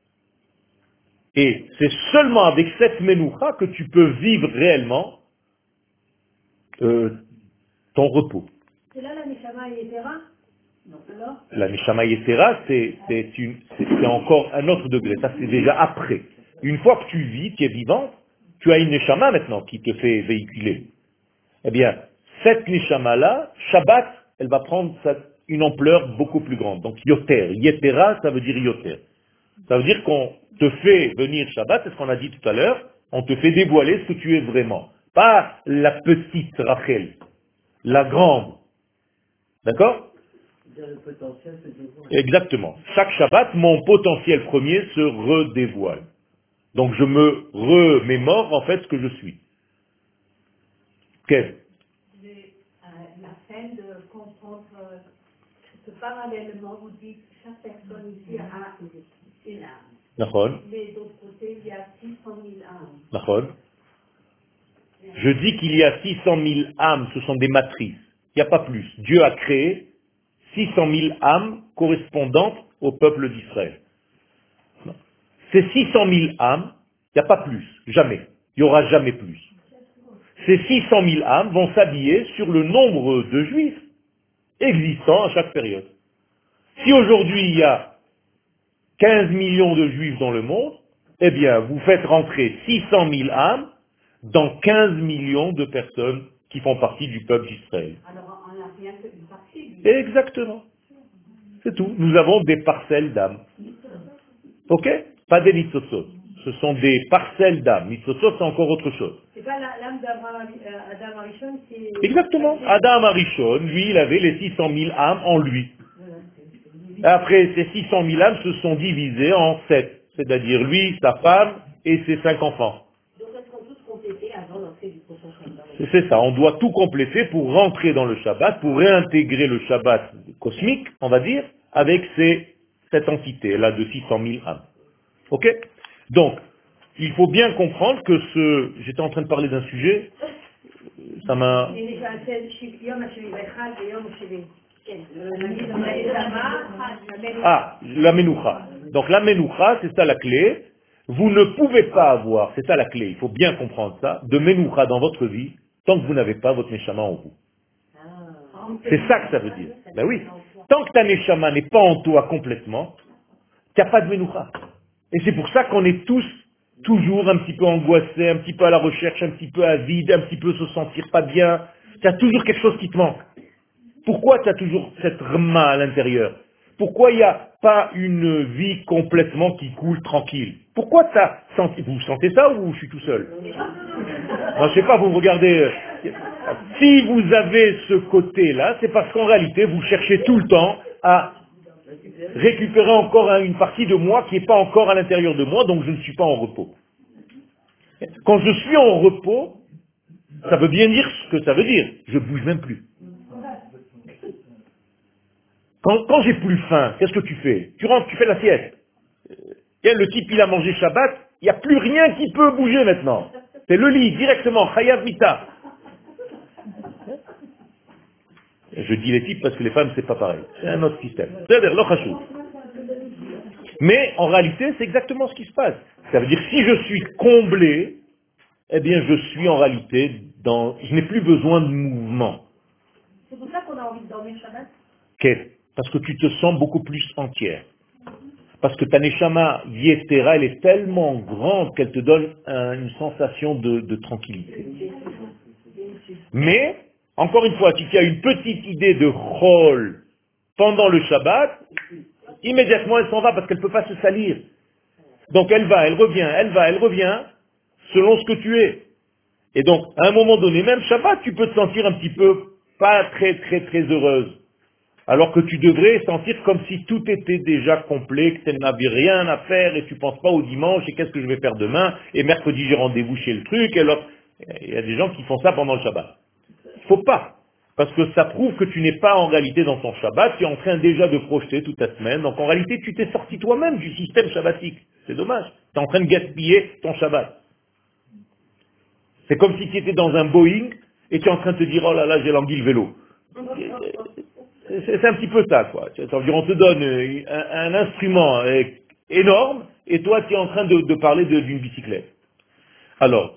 Et c'est seulement avec cette Menucha que tu peux vivre réellement ton repos. C'est là la Neshama Yetera? Non. Alors? La Neshama Yetera, c'est encore un autre degré. Ça, c'est déjà après. Une fois que tu vis, tu es vivante, tu as une Neshama maintenant qui te fait véhiculer. Eh bien, cette Neshama-là, Shabbat, elle va prendre une ampleur beaucoup plus grande. Donc, Yoter. Yetera, ça veut dire Yoter. Ça veut dire qu'on te fait venir Shabbat, c'est ce qu'on a dit tout à l'heure, on te fait dévoiler ce que tu es vraiment. Pas la petite Rachel, la grande. D'accord? Exactement. Chaque Shabbat, mon potentiel premier se redévoile. Donc je me remémore en fait ce que je suis. Quel? La peine de comprendre que parallèlement, vous dites que chaque personne ici a une âme. D'accord. Mais d'autre côté, il y a 600 000 âmes. D'accord. Je dis qu'il y a 600 000 âmes, ce sont des matrices. Il n'y a pas plus. Dieu a créé 600 000 âmes correspondantes au peuple d'Israël. c'est 600 000 âmes, il n'y a pas plus, jamais. Il n'y aura jamais plus. Ces 600 000 âmes vont s'habiller sur le nombre de juifs existants à chaque période. Si aujourd'hui il y a 15 millions de juifs dans le monde, eh bien vous faites rentrer 600 000 âmes dans 15 millions de personnes qui font partie du peuple d'Israël. Alors, on n'a rien qu'une partie. Exactement. C'est tout. Nous avons des parcelles d'âmes. Ok? Pas des nitzotzot. Ce sont des parcelles d'âmes. Nitzotzot, c'est encore autre chose. C'est pas l'âme d'Adam Arishon qui est... Exactement. Adam Arishon, lui, il avait les 600 000 âmes en lui. Après, ces 600 000 âmes se sont divisées en 7. C'est-à-dire lui, sa femme et ses 5 enfants. Donc, elles seront toutes complétées avant d'entrer du prochain Shabbat. C'est ça. On doit tout compléter pour rentrer dans le Shabbat, pour réintégrer le Shabbat cosmique, on va dire, avec cette entité-là de 600 000 âmes. Ok? Donc, il faut bien comprendre que j'étais en train de parler d'un sujet, ça m'a... Ah, la menoucha. Donc la menoucha, c'est ça la clé. Vous ne pouvez pas avoir, c'est ça la clé, il faut bien comprendre ça, de menoucha dans votre vie, tant que vous n'avez pas votre neshama en vous. C'est ça que ça veut dire. Ben oui. Tant que ta neshama n'est pas en toi complètement, tu n'as pas de menoucha. Et c'est pour ça qu'on est tous toujours un petit peu angoissés, un petit peu à la recherche, un petit peu avide, un petit peu se sentir pas bien. Tu as toujours quelque chose qui te manque. Pourquoi tu as toujours cette rma à l'intérieur? Pourquoi il n'y a pas une vie complètement qui coule tranquille? Pourquoi tu as senti... Vous sentez ça ou je suis tout seul? Non, je sais pas, vous me regardez... Si vous avez ce côté-là, c'est parce qu'en réalité, vous cherchez tout le temps à récupérer encore une partie de moi qui n'est pas encore à l'intérieur de moi, donc je ne suis pas en repos. Quand je suis en repos, ça veut bien dire ce que ça veut dire. Je bouge même plus. Quand j'ai plus faim, qu'est-ce que tu fais? Tu rentres, tu fais la sieste. Le type, il a mangé Shabbat, il n'y a plus rien qui peut bouger maintenant. C'est le lit, directement, Chayav Mita. Je dis les types parce que les femmes, c'est pas pareil. C'est un autre système. C'est-à-dire, l'ochashou. Mais en réalité, c'est exactement ce qui se passe. Ça veut dire si je suis comblé, eh bien je suis en réalité je n'ai plus besoin de mouvement. C'est pour ça qu'on a envie de dormir Shabbat. Qu'est-ce? Parce que tu te sens beaucoup plus entière. Parce que ta neshama yetera, elle est tellement grande qu'elle te donne une sensation de tranquillité. Mais, encore une fois, si tu as une petite idée de rôle pendant le Shabbat, immédiatement elle s'en va parce qu'elle ne peut pas se salir. Donc elle va, elle revient, selon ce que tu es. Et donc, à un moment donné, même Shabbat, tu peux te sentir un petit peu pas très très très heureuse. Alors que tu devrais sentir comme si tout était déjà complet, que tu n'avais rien à faire et tu ne penses pas au dimanche et qu'est-ce que je vais faire demain et mercredi j'ai rendez-vous chez le truc. Et alors, il y a des gens qui font ça pendant le Shabbat. Il ne faut pas. Parce que ça prouve que tu n'es pas en réalité dans ton Shabbat, tu es en train déjà de projeter toute ta semaine. Donc en réalité, tu t'es sorti toi-même du système shabbatique. C'est dommage. Tu es en train de gaspiller ton Shabbat. C'est comme si tu étais dans un Boeing et tu es en train de te dire, oh là là, j'ai l'anguille vélo. C'est un petit peu ça, quoi. On te donne un instrument énorme et toi, tu es en train de parler d'une bicyclette. Alors,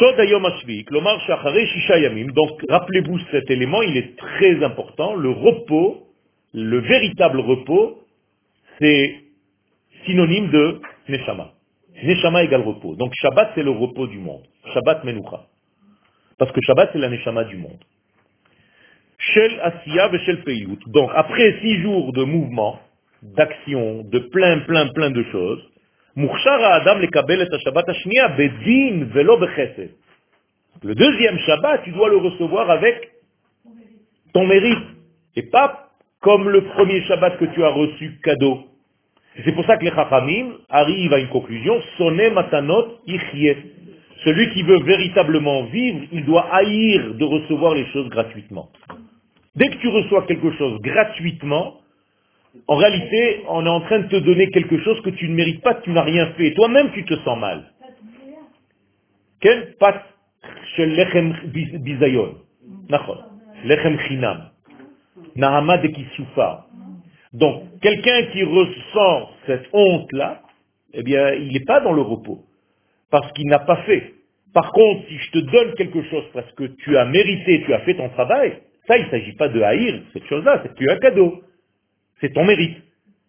donc rappelez-vous cet élément, il est très important. Le repos, le véritable repos, c'est synonyme de Neshama. Neshama égale repos. Donc Shabbat, c'est le repos du monde. Shabbat Menucha. Parce que Shabbat, c'est la Neshama du monde. Shel Asiya ve Shel Peyut. Donc après 6 jours de mouvement, d'action, de plein de choses, Mouchara Adam lekabel et Shabbat Ashnia bedin velo bechesed. Le deuxième Shabbat, tu dois le recevoir avec ton mérite. Et pas comme le premier Shabbat que tu as reçu cadeau. C'est pour ça que les Chachamim arrivent à une conclusion, Sonne matanot ichye. Celui qui veut véritablement vivre, il doit haïr de recevoir les choses gratuitement. Dès que tu reçois quelque chose gratuitement, en réalité, on est en train de te donner quelque chose que tu ne mérites pas, que tu n'as rien fait. Toi-même, tu te sens mal. Quel pat shel lechem bizayon. Nachon. Lechem chinam. Nahama de kisufa. Donc, quelqu'un qui ressent cette honte-là, eh bien, il n'est pas dans le repos, parce qu'il n'a pas fait. Par contre, si je te donne quelque chose parce que tu as mérité, tu as fait ton travail, ça, il ne s'agit pas de haïr cette chose-là, c'est que tu as un cadeau. C'est ton mérite.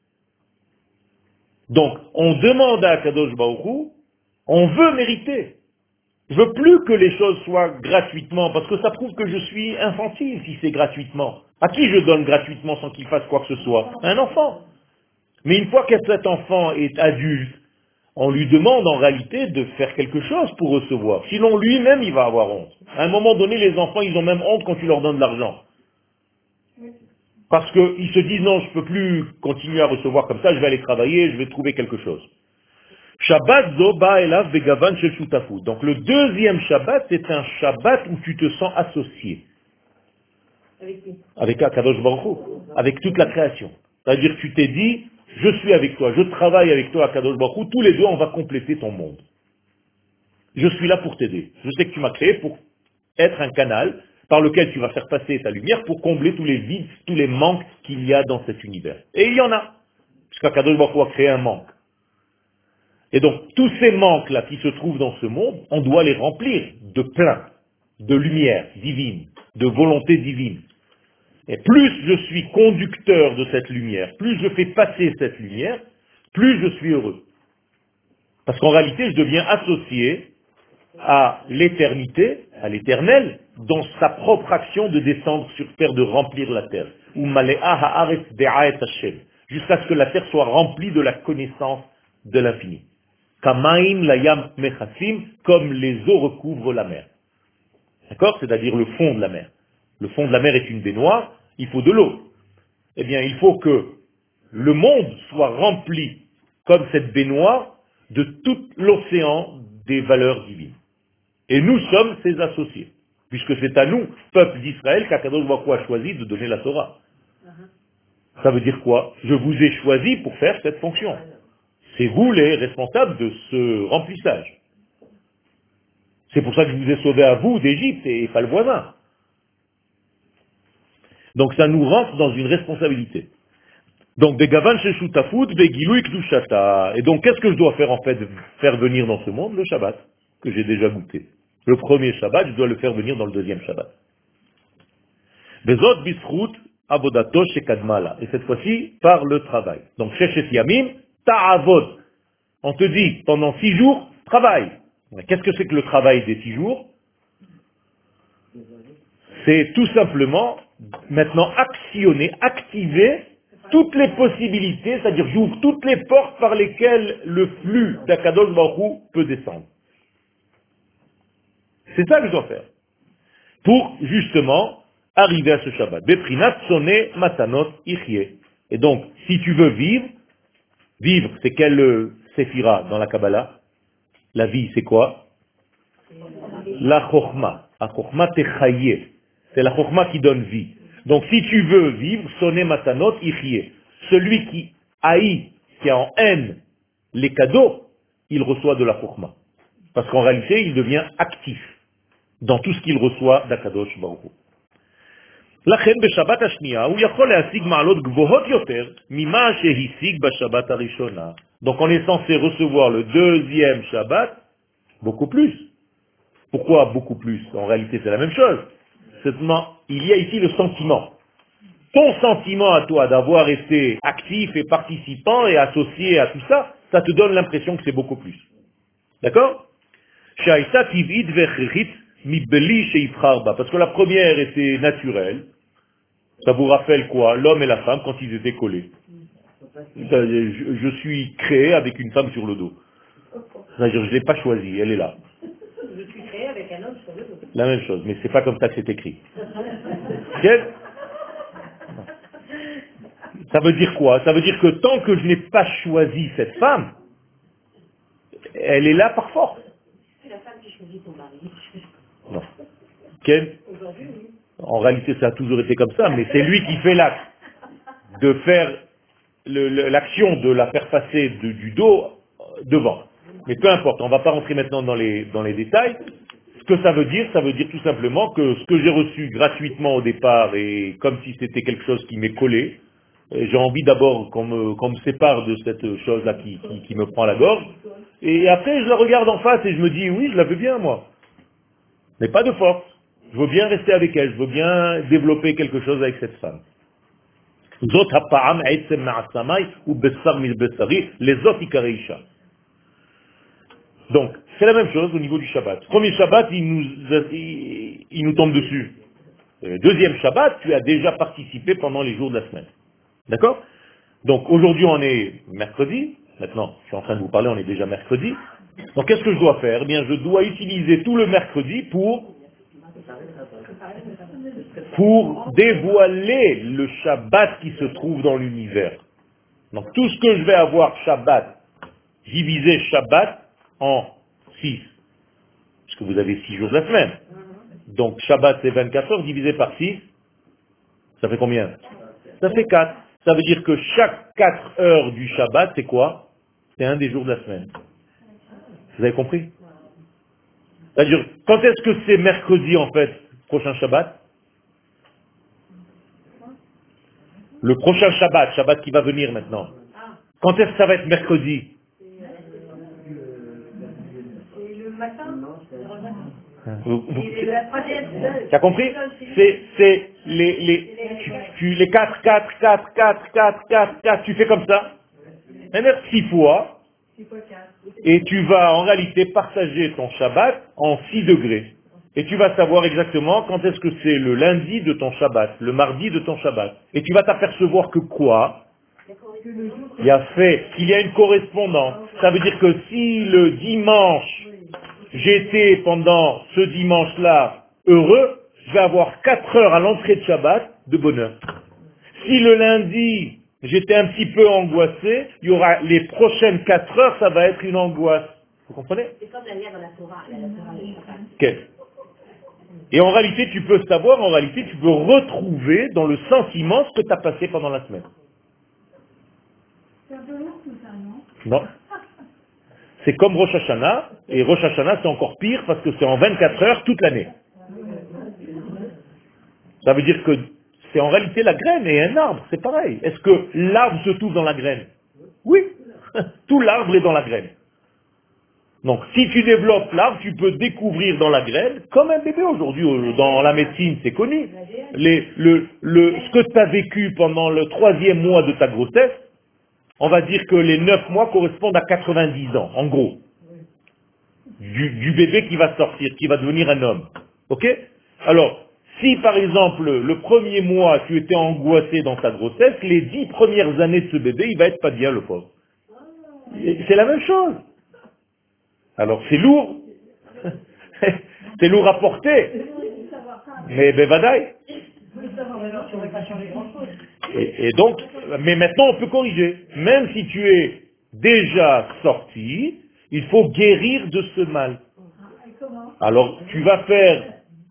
Donc, on demande à Kadosh Baruch Hu, on veut mériter. Je veux plus que les choses soient gratuitement, parce que ça prouve que je suis infantile si c'est gratuitement. À qui je donne gratuitement sans qu'il fasse quoi que ce soit? À un enfant. Mais une fois que cet enfant est adulte, on lui demande en réalité de faire quelque chose pour recevoir. Sinon lui-même il va avoir honte. À un moment donné, les enfants ils ont même honte quand tu leur donnes de l'argent. Parce qu'ils se disent non, je ne peux plus continuer à recevoir comme ça, je vais aller travailler, je vais trouver quelque chose. Shabbat zo ba elav begavan shel shutafut. Donc le deuxième Shabbat, c'est un Shabbat où tu te sens associé. Avec Akadosh Baruch Hu, avec toute la création. C'est-à-dire que tu t'es dit, je suis avec toi, je travaille avec toi Akadosh Baruch Hu, tous les deux on va compléter ton monde. Je suis là pour t'aider. Je sais que tu m'as créé pour être un canal par lequel tu vas faire passer ta lumière pour combler tous les vides, tous les manques qu'il y a dans cet univers. Et il y en a. Puisqu'Akadosh Baruch Hu a créé un manque. Et donc, tous ces manques-là qui se trouvent dans ce monde, on doit les remplir de plein, de lumière divine, de volonté divine. Et plus je suis conducteur de cette lumière, plus je fais passer cette lumière, plus je suis heureux. Parce qu'en réalité, je deviens associé à l'éternité, à l'éternel, dans sa propre action de descendre sur terre, de remplir la terre. Jusqu'à ce que la terre soit remplie de la connaissance de l'infini. Kamaim layam mechasim, comme les eaux recouvrent la mer. D'accord? C'est-à-dire le fond de la mer. Le fond de la mer est une baignoire, il faut de l'eau. Eh bien, il faut que le monde soit rempli, comme cette baignoire, de tout l'océan des valeurs divines. Et nous sommes ses associés, puisque c'est à nous, peuple d'Israël, qu'Akadosh Baruch Hu a choisi de donner la Torah. Ça veut dire quoi? Je vous ai choisi pour faire cette fonction. C'est vous les responsables de ce remplissage. C'est pour ça que je vous ai sauvé à vous d'Égypte et pas le voisin. Donc ça nous rentre dans une responsabilité. Donc, Begavan Sheshutafut, Begilui Kdushata. Et donc, qu'est-ce que je dois faire en fait? Faire venir dans ce monde le Shabbat, que j'ai déjà goûté. Le premier Shabbat, je dois le faire venir dans le deuxième Shabbat. Bezot Bisrut, Avodato Shekadmala. Et cette fois-ci, par le travail. Donc, Sheshet Yamim, Ta'avod. On te dit, pendant 6 jours, travaille. Qu'est-ce que c'est que le travail des 6 jours? C'est tout simplement, maintenant, actionner, activer toutes les possibilités, c'est-à-dire j'ouvre toutes les portes par lesquelles le flux d'Akadosh Baruch Hu peut descendre. C'est ça que je dois faire. Pour, justement, arriver à ce Shabbat. Beprinat sonne matanot ichye. Et donc, si tu veux vivre, c'est quelle séphira dans la Kabbalah? La vie, c'est quoi? La chokhma. La chokhma techaye. C'est la chokhma qui donne vie. Donc, si tu veux vivre, sonne matanot ichye. Celui qui haït, qui a en haine les cadeaux, il reçoit de la chokhma. Parce qu'en réalité, il devient actif dans tout ce qu'il reçoit d'Akadosh Baruch Hu. לכן בשבת השנייה הוא יכול להשיג מעלות גבוהות יותר ממה שהשיג בשבת הראשונה. Donc on est censé recevoir le deuxième Shabbat beaucoup plus. Pourquoi beaucoup plus? En réalité c'est la même chose. Seulement, il y a ici le sentiment. Ton sentiment à toi d'avoir été actif et participant et associé à tout ça, ça te donne l'impression que c'est beaucoup plus. D'accord? Shaïta tivit vechrit mibeli sheifcharba. Parce que la première était naturelle. Ça vous rappelle quoi? L'homme et la femme quand ils étaient collés. Je suis créé avec une femme sur le dos. C'est-à-dire, je ne l'ai pas choisie, elle est là. Je suis créé avec un homme sur le dos. La même chose, mais c'est pas comme ça que c'est écrit. Okay? Ça veut dire quoi? Ça veut dire que tant que je n'ai pas choisi cette femme, elle est là par force. C'est la femme qui choisit ton mari. Non. Okay? Aujourd'hui, oui. En réalité, ça a toujours été comme ça, mais c'est lui qui fait l'acte de faire l'action de la faire passer du dos devant. Mais peu importe, on ne va pas rentrer maintenant dans les détails. Ce que ça veut dire tout simplement que ce que j'ai reçu gratuitement au départ, et comme si c'était quelque chose qui m'est collé, J'ai envie d'abord qu'on me sépare de cette chose-là qui me prend à la gorge. Et après, je la regarde en face et je me dis, oui, je la veux bien, moi. Mais pas de force. Je veux bien rester avec elle. Je veux bien développer quelque chose avec cette femme. Zot ha'pa'am ha'etzem ma'asamay ou bessar mil bessari, les autres ikareisha. Donc, c'est la même chose au niveau du Shabbat. Premier Shabbat, il nous tombe dessus. Deuxième Shabbat, tu as déjà participé pendant les jours de la semaine. D'accord? Donc, aujourd'hui, on est mercredi. Maintenant, je suis en train de vous parler, on est déjà mercredi. Donc, qu'est-ce que je dois faire? Eh bien, je dois utiliser tout le mercredi pour dévoiler le Shabbat qui se trouve dans l'univers. Donc, tout ce que je vais avoir Shabbat, diviser Shabbat en 6. Parce que vous avez 6 jours de la semaine. Donc, Shabbat, c'est 24 heures divisé par 6. Ça fait combien? Ça fait 4. Ça veut dire que chaque 4 heures du Shabbat, c'est quoi? C'est un des jours de la semaine. Vous avez compris? C'est-à-dire, quand est-ce que c'est mercredi, en fait, prochain Shabbat? Le prochain Shabbat, Shabbat qui va venir maintenant. Quand est-ce que ça va être mercredi? Le matin. Tu as compris? C'est les 4, 4, 4, 4, 4, 4, 4, tu fais comme ça. 6 fois. Et tu vas en réalité partager ton Shabbat en 6 degrés. Et tu vas savoir exactement quand est-ce que c'est le lundi de ton Shabbat, le mardi de ton Shabbat. Et tu vas t'apercevoir que quoi? Il y a fait qu'il y a une correspondance. Ça veut dire que si le dimanche, j'étais pendant ce dimanche-là heureux, je vais avoir 4 heures à l'entrée de Shabbat de bonheur. Si le lundi, j'étais un petit peu angoissé, il y aura les prochaines 4 heures, ça va être une angoisse. Vous comprenez? C'est comme la lien dans la Torah, la Torah de Shabbat. Okay. Et en réalité, tu peux savoir, en réalité, tu peux retrouver dans le sentiment ce que tu as passé pendant la semaine. C'est un peu lourd tout ça, non? Non. C'est comme Rosh Hashanah, et Rosh Hashanah c'est encore pire parce que c'est en 24 heures toute l'année. Ça veut dire que c'est en réalité la graine et un arbre, c'est pareil. Est-ce que l'arbre se trouve dans la graine? Oui, tout l'arbre est dans la graine. Donc si tu développes l'arbre, tu peux découvrir dans la graine, comme un bébé aujourd'hui, dans la médecine c'est connu, ce que tu as vécu pendant le 3e mois de ta grossesse, on va dire que les 9 mois correspondent à 90 ans, en gros, du bébé qui va sortir, qui va devenir un homme. Ok? Alors, si par exemple, le premier mois, tu étais angoissé dans ta grossesse, les 10 premières années de ce bébé, il va être pas bien, le pauvre. C'est la même chose. Alors, c'est lourd. C'est lourd à porter. Mais bevadaï. Et donc, mais maintenant on peut corriger. Même si tu es déjà sorti, il faut guérir de ce mal. Alors, tu vas faire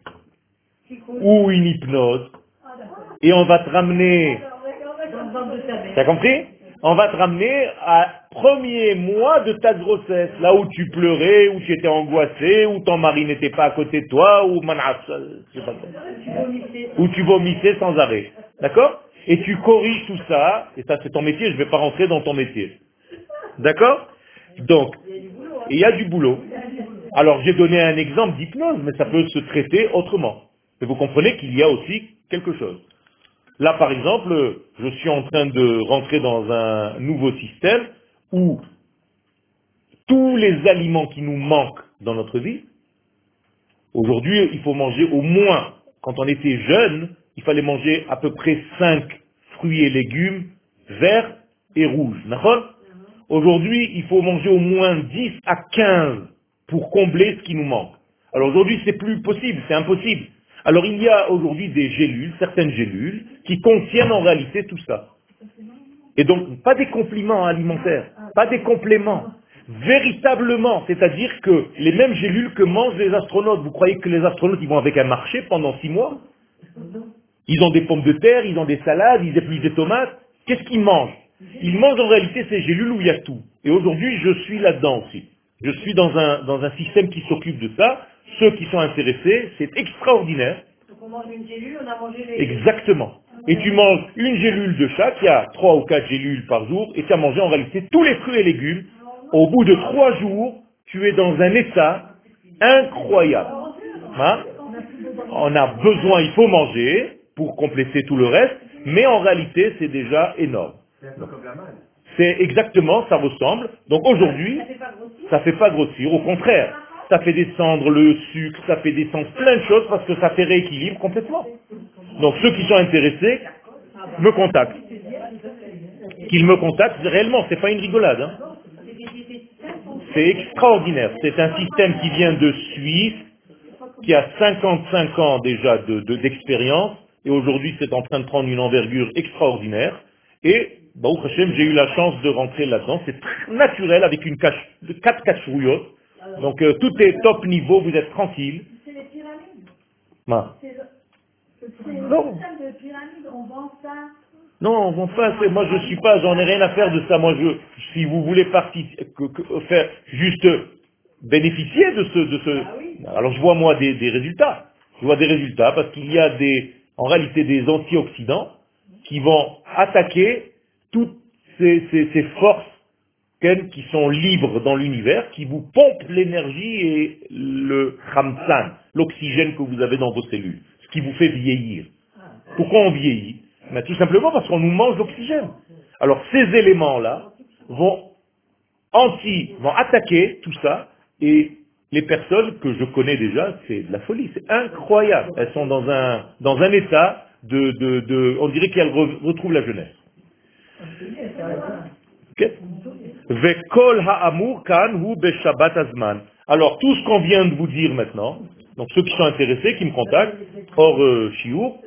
ou une hypnose, et on va te ramener, t'as compris? On va te ramener à premier mois de ta grossesse, là où tu pleurais, où tu étais angoissé, où ton mari n'était pas à côté de toi, où tu vomissais sans arrêt. D'accord? Et tu corriges tout ça, et ça c'est ton métier, je ne vais pas rentrer dans ton métier. D'accord? Donc, il y a du boulot. Alors j'ai donné un exemple d'hypnose, mais ça peut se traiter autrement. Et vous comprenez qu'il y a aussi quelque chose. Là, par exemple, je suis en train de rentrer dans un nouveau système où tous les aliments qui nous manquent dans notre vie, aujourd'hui, il faut manger au moins, quand on était jeune, il fallait manger à peu près 5 fruits et légumes verts et rouges. D'accord? Aujourd'hui, il faut manger au moins 10 à 15 pour combler ce qui nous manque. Alors aujourd'hui, c'est plus possible, c'est impossible. Alors il y a aujourd'hui des gélules, certaines gélules, qui contiennent en réalité tout ça. Et donc, pas des compléments alimentaires, pas des compléments. Véritablement, c'est-à-dire que les mêmes gélules que mangent les astronautes, vous croyez que les astronautes ils vont avec un marché pendant 6 mois? Ils ont des pommes de terre, ils ont des salades, ils épluchent des tomates. Qu'est-ce qu'ils mangent? Ils mangent en réalité ces gélules où il y a tout. Et aujourd'hui, je suis là-dedans aussi. Je suis dans un système qui s'occupe de ça. Ceux qui sont intéressés, c'est extraordinaire. Donc on mange une gélule, on a mangé les... Exactement. Et tu manges une gélule de chaque, il y a 3 ou 4 gélules par jour, et tu as mangé en réalité tous les fruits et légumes. Au bout de 3 jours, tu es dans un état incroyable. Hein? On a besoin, il faut manger pour compléter tout le reste, mais en réalité, c'est déjà énorme. C'est exactement, ça ressemble. Donc aujourd'hui, ça ne fait pas grossir, au contraire. Ça fait descendre le sucre, ça fait descendre plein de choses parce que ça fait rééquilibre complètement. Donc ceux qui sont intéressés me contactent. Qu'ils me contactent réellement, c'est pas une rigolade. Hein. C'est extraordinaire. C'est un système qui vient de Suisse, qui a 55 ans déjà d'expérience, et aujourd'hui c'est en train de prendre une envergure extraordinaire. Et, Baruch Hashem, j'ai eu la chance de rentrer là-dedans. C'est très naturel avec une cache, de 4 cacherouillottes. Donc tout est top niveau, vous êtes tranquille. C'est les pyramides. Ma. C'est le Non. système de pyramide, on vend ça. Non, enfin, moi je suis pas, j'en ai rien à faire de ça. Moi, si vous voulez faire juste bénéficier alors je vois moi des résultats. Je vois des résultats parce qu'il y a en réalité des antioxydants qui vont attaquer toutes ces forces qui sont libres dans l'univers, qui vous pompent l'énergie et le khamsan, l'oxygène que vous avez dans vos cellules, ce qui vous fait vieillir. Pourquoi on vieillit? Mais tout simplement parce qu'on nous mange l'oxygène. Alors ces éléments-là vont attaquer tout ça, et les personnes que je connais déjà, c'est de la folie, c'est incroyable. Elles sont dans un état on dirait qu'elles retrouvent la jeunesse. Ok. Vekol ha'amur kan hu beshabbat azman. Alors tout ce qu'on vient de vous dire maintenant, donc ceux qui sont intéressés, qui me contactent, hors shiur,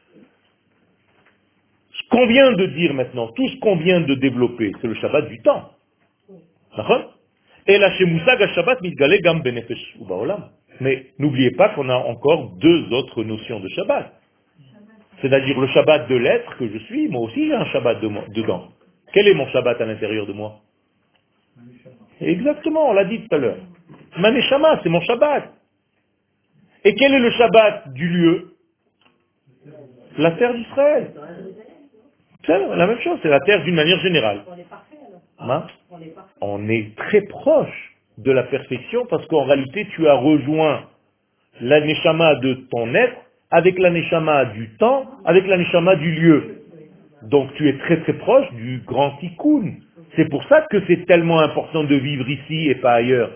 ce qu'on vient de dire maintenant, tout ce qu'on vient de développer, c'est le Shabbat du temps. D'accord? Et la Shemusag Shabbat mitgale gam benefesh ubaolam. Mais n'oubliez pas qu'on a encore 2 autres notions de Shabbat. C'est-à-dire le Shabbat de l'être que je suis, moi aussi j'ai un Shabbat dedans. Quel est mon Shabbat à l'intérieur de moi? Exactement, on l'a dit tout à l'heure. Ma neshama, c'est mon Shabbat. Et quel est le Shabbat du lieu? La terre d'Israël. C'est la même chose, c'est la terre d'une manière générale. Hein? On est très proche de la perfection parce qu'en réalité, tu as rejoint la neshama de ton être avec la neshama du temps, avec la neshama du lieu. Donc tu es très très proche du grand tikkun. C'est pour ça que c'est tellement important de vivre ici et pas ailleurs.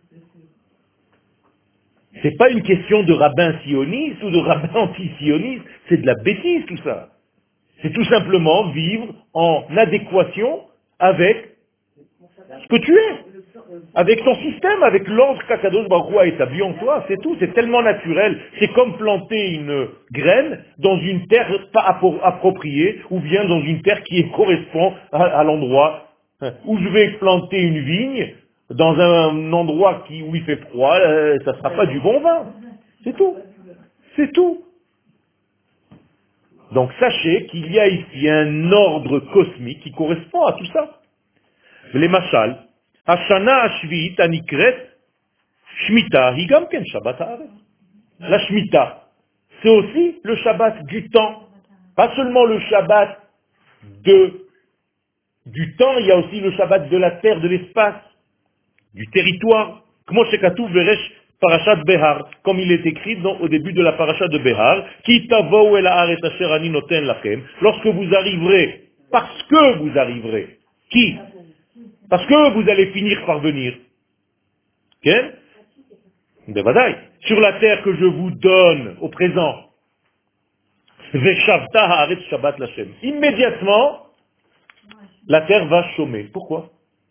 C'est pas une question de rabbin sioniste ou de rabbin anti-sioniste, c'est de la bêtise tout ça. C'est tout simplement vivre en adéquation avec ce que tu es, avec ton système, avec l'ordre qu'Akadosh Baruch Hu a établi en toi, c'est tout, c'est tellement naturel. C'est comme planter une graine dans une terre pas appropriée, ou bien dans une terre qui correspond à l'endroit. Où je vais planter une vigne, dans un endroit où il fait froid, ça ne sera pas du bon vin. C'est tout. C'est tout. Donc sachez qu'il y a ici un ordre cosmique qui correspond à tout ça. Les machal, Hashana Ashviit Anikret, Shmita, Higamken Shabbat Haaretz. La Shmita, c'est aussi le Shabbat du temps. Pas seulement le Shabbat du temps, il y a aussi le Shabbat de la terre, de l'espace, du territoire. Parashat Behar, comme il est écrit au début de la parasha de Behar, Ki tavou el haaretz asher ani noten lachem, lorsque vous arriverez, parce que vous arriverez, qui? Parce que vous allez finir par venir. Okay? Sur la terre que je vous donne au présent. Veshavta haaretz Shabbat lachem. Immédiatement, la terre va chômer. Pourquoi?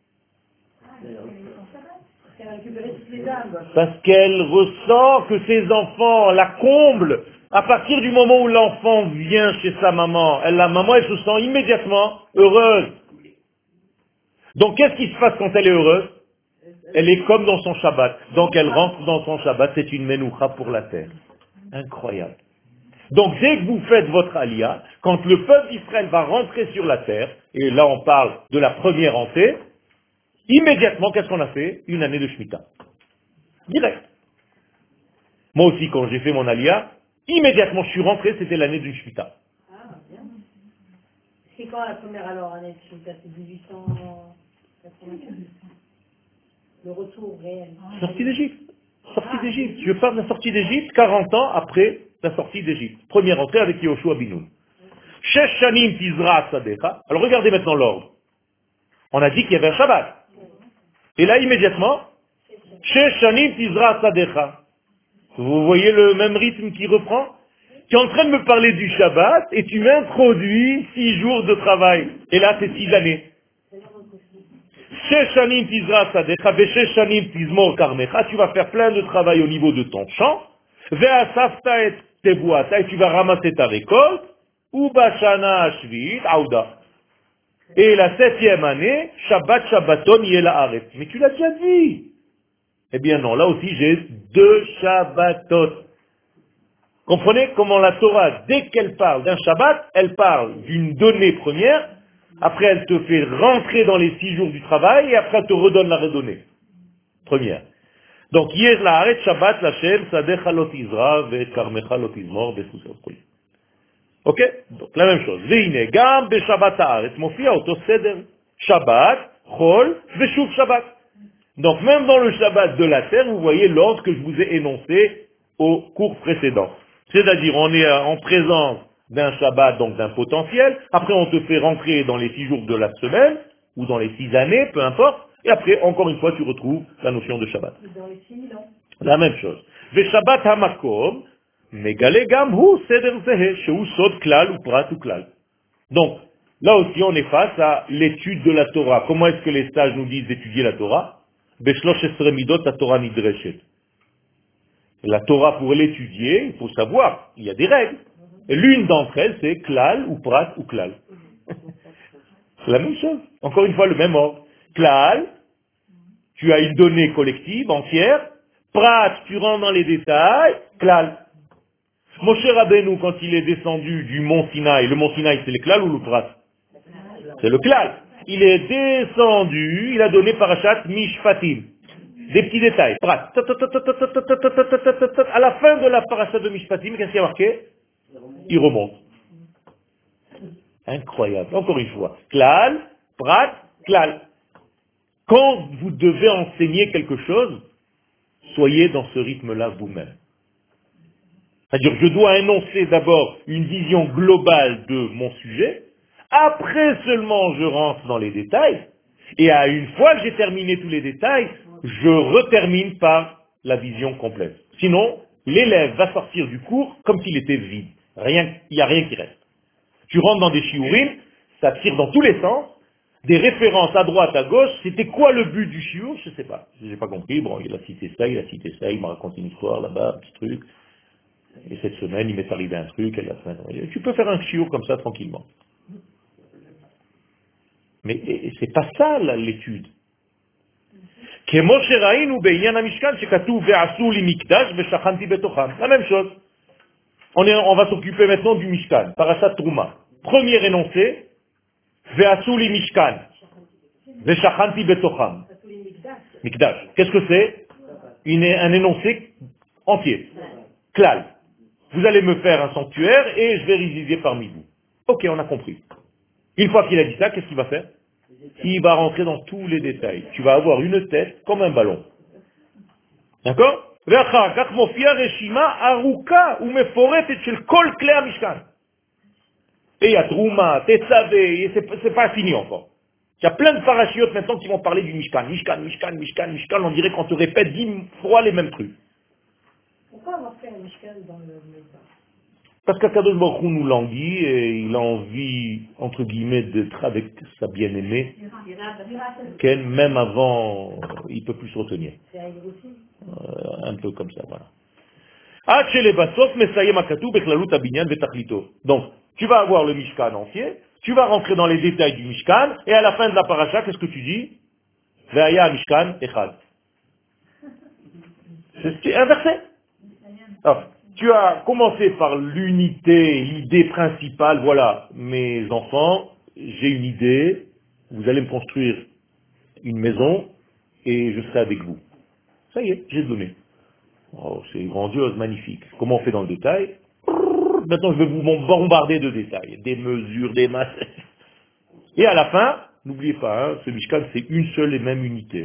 Parce qu'elle ressent que ses enfants la comblent. À partir du moment où l'enfant vient chez sa maman, la maman, elle se sent immédiatement heureuse. Donc qu'est-ce qui se passe quand elle est heureuse? Elle est comme dans son Shabbat. Donc elle rentre dans son Shabbat, c'est une menoucha pour la terre. Incroyable. Donc dès que vous faites votre alia, quand le peuple d'Israël va rentrer sur la terre, et là on parle de la première entrée, immédiatement, qu'est-ce qu'on a fait? Une année de Shemitah. Direct. Moi aussi, quand j'ai fait mon alia, immédiatement je suis rentré, c'était l'année du Shemitah. C'est quand la première alors année de Shemitah? C'est 1884. Le retour réel. Sortie d'Égypte. Sortie d'Égypte. Je parle de la sortie d'Égypte 40 ans après la sortie d'Égypte. Première entrée avec Yoshua Binoun. Shesh Shanim Tizra Sadecha. Alors regardez maintenant l'ordre. On a dit qu'il y avait un Shabbat. Et là, immédiatement, Shesh Shanim Tizra Sadecha. Vous voyez le même rythme qui reprend? Tu es en train de me parler du Shabbat et tu m'introduis 6 jours de travail. Et là, c'est 6 années. Shesh Shanim Tizra Sadecha, Veshesh Shanim Tizmor Karmecha. Tu vas faire plein de travail au niveau de ton champ. Ve'asafta et tebuata. Et tu vas ramasser ta récolte. Ubashana Ashvit, Aouda. Et la 7e année, Shabbat Shabbaton Yela Aret. Mais tu l'as déjà dit. Eh bien non, là aussi j'ai 2 Shabbatot. Comprenez comment la Torah, dès qu'elle parle d'un Shabbat, elle parle d'une donnée première, après elle te fait rentrer dans les 6 jours du travail, et après elle te redonne la redonnée première. Donc, Yela Aret Shabbat Lachem, Sadecha Lot Izra, Ve Karmecha Lot Izmor, Ve Susot. Ok? Donc, la même chose. Veine, gam be Shabbat haaretz, mofia auto seder. Shabbat, chol, veshuv Shabbat. Donc, même dans le Shabbat de la terre, vous voyez l'ordre que je vous ai énoncé au cours précédent. C'est-à-dire, on est en présence d'un Shabbat, donc d'un potentiel. Après, on te fait rentrer dans les 6 jours de la semaine, ou dans les 6 années, peu importe. Et après, encore une fois, tu retrouves la notion de Shabbat. Dans les 6 ans. La même chose. Ve Shabbat hamakom, megale gam hu seder zehe, shehu sod klal ou prat ou klal. Donc, là aussi, on est face à l'étude de la Torah. Comment est-ce que les sages nous disent d'étudier la Torah? Beshlosh esrei midot la Torah nidreshet. La Torah, pour l'étudier, il faut savoir, il y a des règles. Et l'une d'entre elles, c'est klal ou prat ou klal. C'est la même chose. Encore une fois, le même ordre. Klal, tu as une donnée collective, entière. Prat, tu rentres dans les détails. Klal. Moshe Rabbeinu, quand il est descendu du mont Sinaï, le mont Sinaï, c'est le klal ou le prat? C'est le klal. Il est descendu, il a donné parashat Mishpatim. Des petits détails. Prat. À la fin de la parashat de Mishpatim, qu'est-ce qu'il y a marqué? Il remonte. Incroyable. Encore une fois. Klal, prat, klal. Quand vous devez enseigner quelque chose, soyez dans ce rythme-là vous-même. C'est-à-dire, je dois énoncer d'abord une vision globale de mon sujet, après seulement je rentre dans les détails, et à une fois que j'ai terminé tous les détails, je retermine par la vision complète. Sinon, l'élève va sortir du cours comme s'il était vide. Rien, il n'y a rien qui reste. Tu rentres dans des shiurim, ça tire dans tous les sens, des références à droite, à gauche. C'était quoi le but du shiur? Je ne sais pas. Je n'ai pas compris. Bon, il a cité ça, il m'a raconté une histoire là-bas, un petit truc. Et cette semaine, il m'est arrivé un truc, et la semaine. Tu peux faire un shiur comme ça tranquillement. Mais c'est pas ça l'étude. La même chose. On va s'occuper maintenant du Mishkan. Parashat Trouma. Premier énoncé. Ve'asu li Mishkan. Ve'shachanti betocham. Mikdash. Qu'est-ce que c'est? Un énoncé entier. Klal. Vous allez me faire un sanctuaire et je vais résider parmi vous. Ok, on a compris. Une fois qu'il a dit ça, qu'est-ce qu'il va faire? Il va rentrer dans tous les détails. Tu vas avoir une tête comme un ballon. D'accord? Et il y a Trouma, Tetzavé, c'est pas fini encore. Il y a plein de parachiotes maintenant qui vont parler du Mishkan. Mishkan, on dirait qu'on te répète 10 fois les mêmes trucs. Pourquoi avoir fait un Mishkan dans le Mishkan? Parce qu'Akadosh Baruch Hu nous languit et il a envie, entre guillemets, d'être avec sa bien-aimée. Qu'elle, même avant, il peut plus se retenir. Un peu comme ça, voilà. Donc, tu vas avoir le Mishkan entier, tu vas rentrer dans les détails du Mishkan, et à la fin de la paracha, qu'est-ce que tu dis? Ve'aya Mishkan echad. C'est un verset. Alors, tu as commencé par l'unité, l'idée principale, voilà, mes enfants, j'ai une idée, vous allez me construire une maison, et je serai avec vous. Ça y est, j'ai donné. Oh, c'est grandiose, magnifique. Comment on fait dans le détail? Maintenant, je vais vous bombarder de détails, des mesures, des masses. Et à la fin, n'oubliez pas, ce Mishkan, c'est une seule et même unité.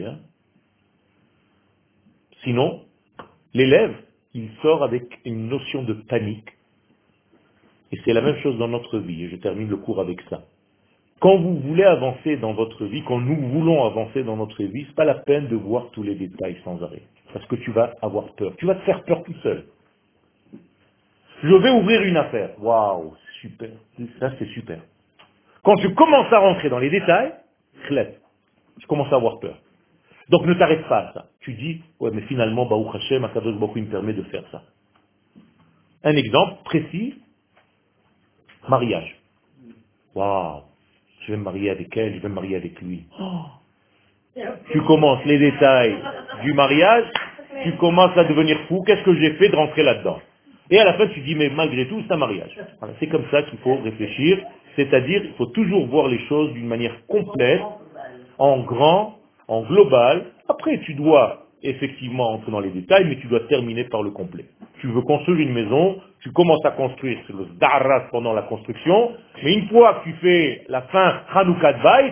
Sinon, l'élève, il sort avec une notion de panique. Et c'est la même chose dans notre vie. Et je termine le cours avec ça. Quand vous voulez avancer dans votre vie, quand nous voulons avancer dans notre vie, c'est pas la peine de voir tous les détails sans arrêt. Parce que tu vas avoir peur. Tu vas te faire peur tout seul. Je vais ouvrir une affaire. Waouh, super. Ça, c'est super. Quand tu commences à rentrer dans les détails, je commence à avoir peur. Donc ne t'arrête pas à ça. Tu dis, ouais, mais finalement, Baruch Hashem, Akadosh Baruch Hu me permet de faire ça. Un exemple précis, mariage. Waouh, je vais me marier avec elle, je vais me marier avec lui. Tu commences les détails du mariage, tu commences à devenir fou, qu'est-ce que j'ai fait de rentrer là-dedans? Et à la fin, tu dis, mais malgré tout, c'est un mariage. Voilà, c'est comme ça qu'il faut réfléchir, c'est-à-dire, il faut toujours voir les choses d'une manière complète, en grand, en global. Après, tu dois effectivement entrer dans les détails, mais tu dois terminer par le complet. Tu veux construire une maison, tu commences à construire, c'est le daras pendant la construction, mais une fois que tu fais la fin Hanouka Bayt,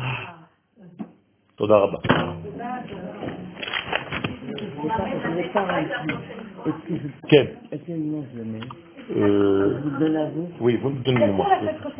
Toda Rabba. Ken. Oui, vous me donnez moi.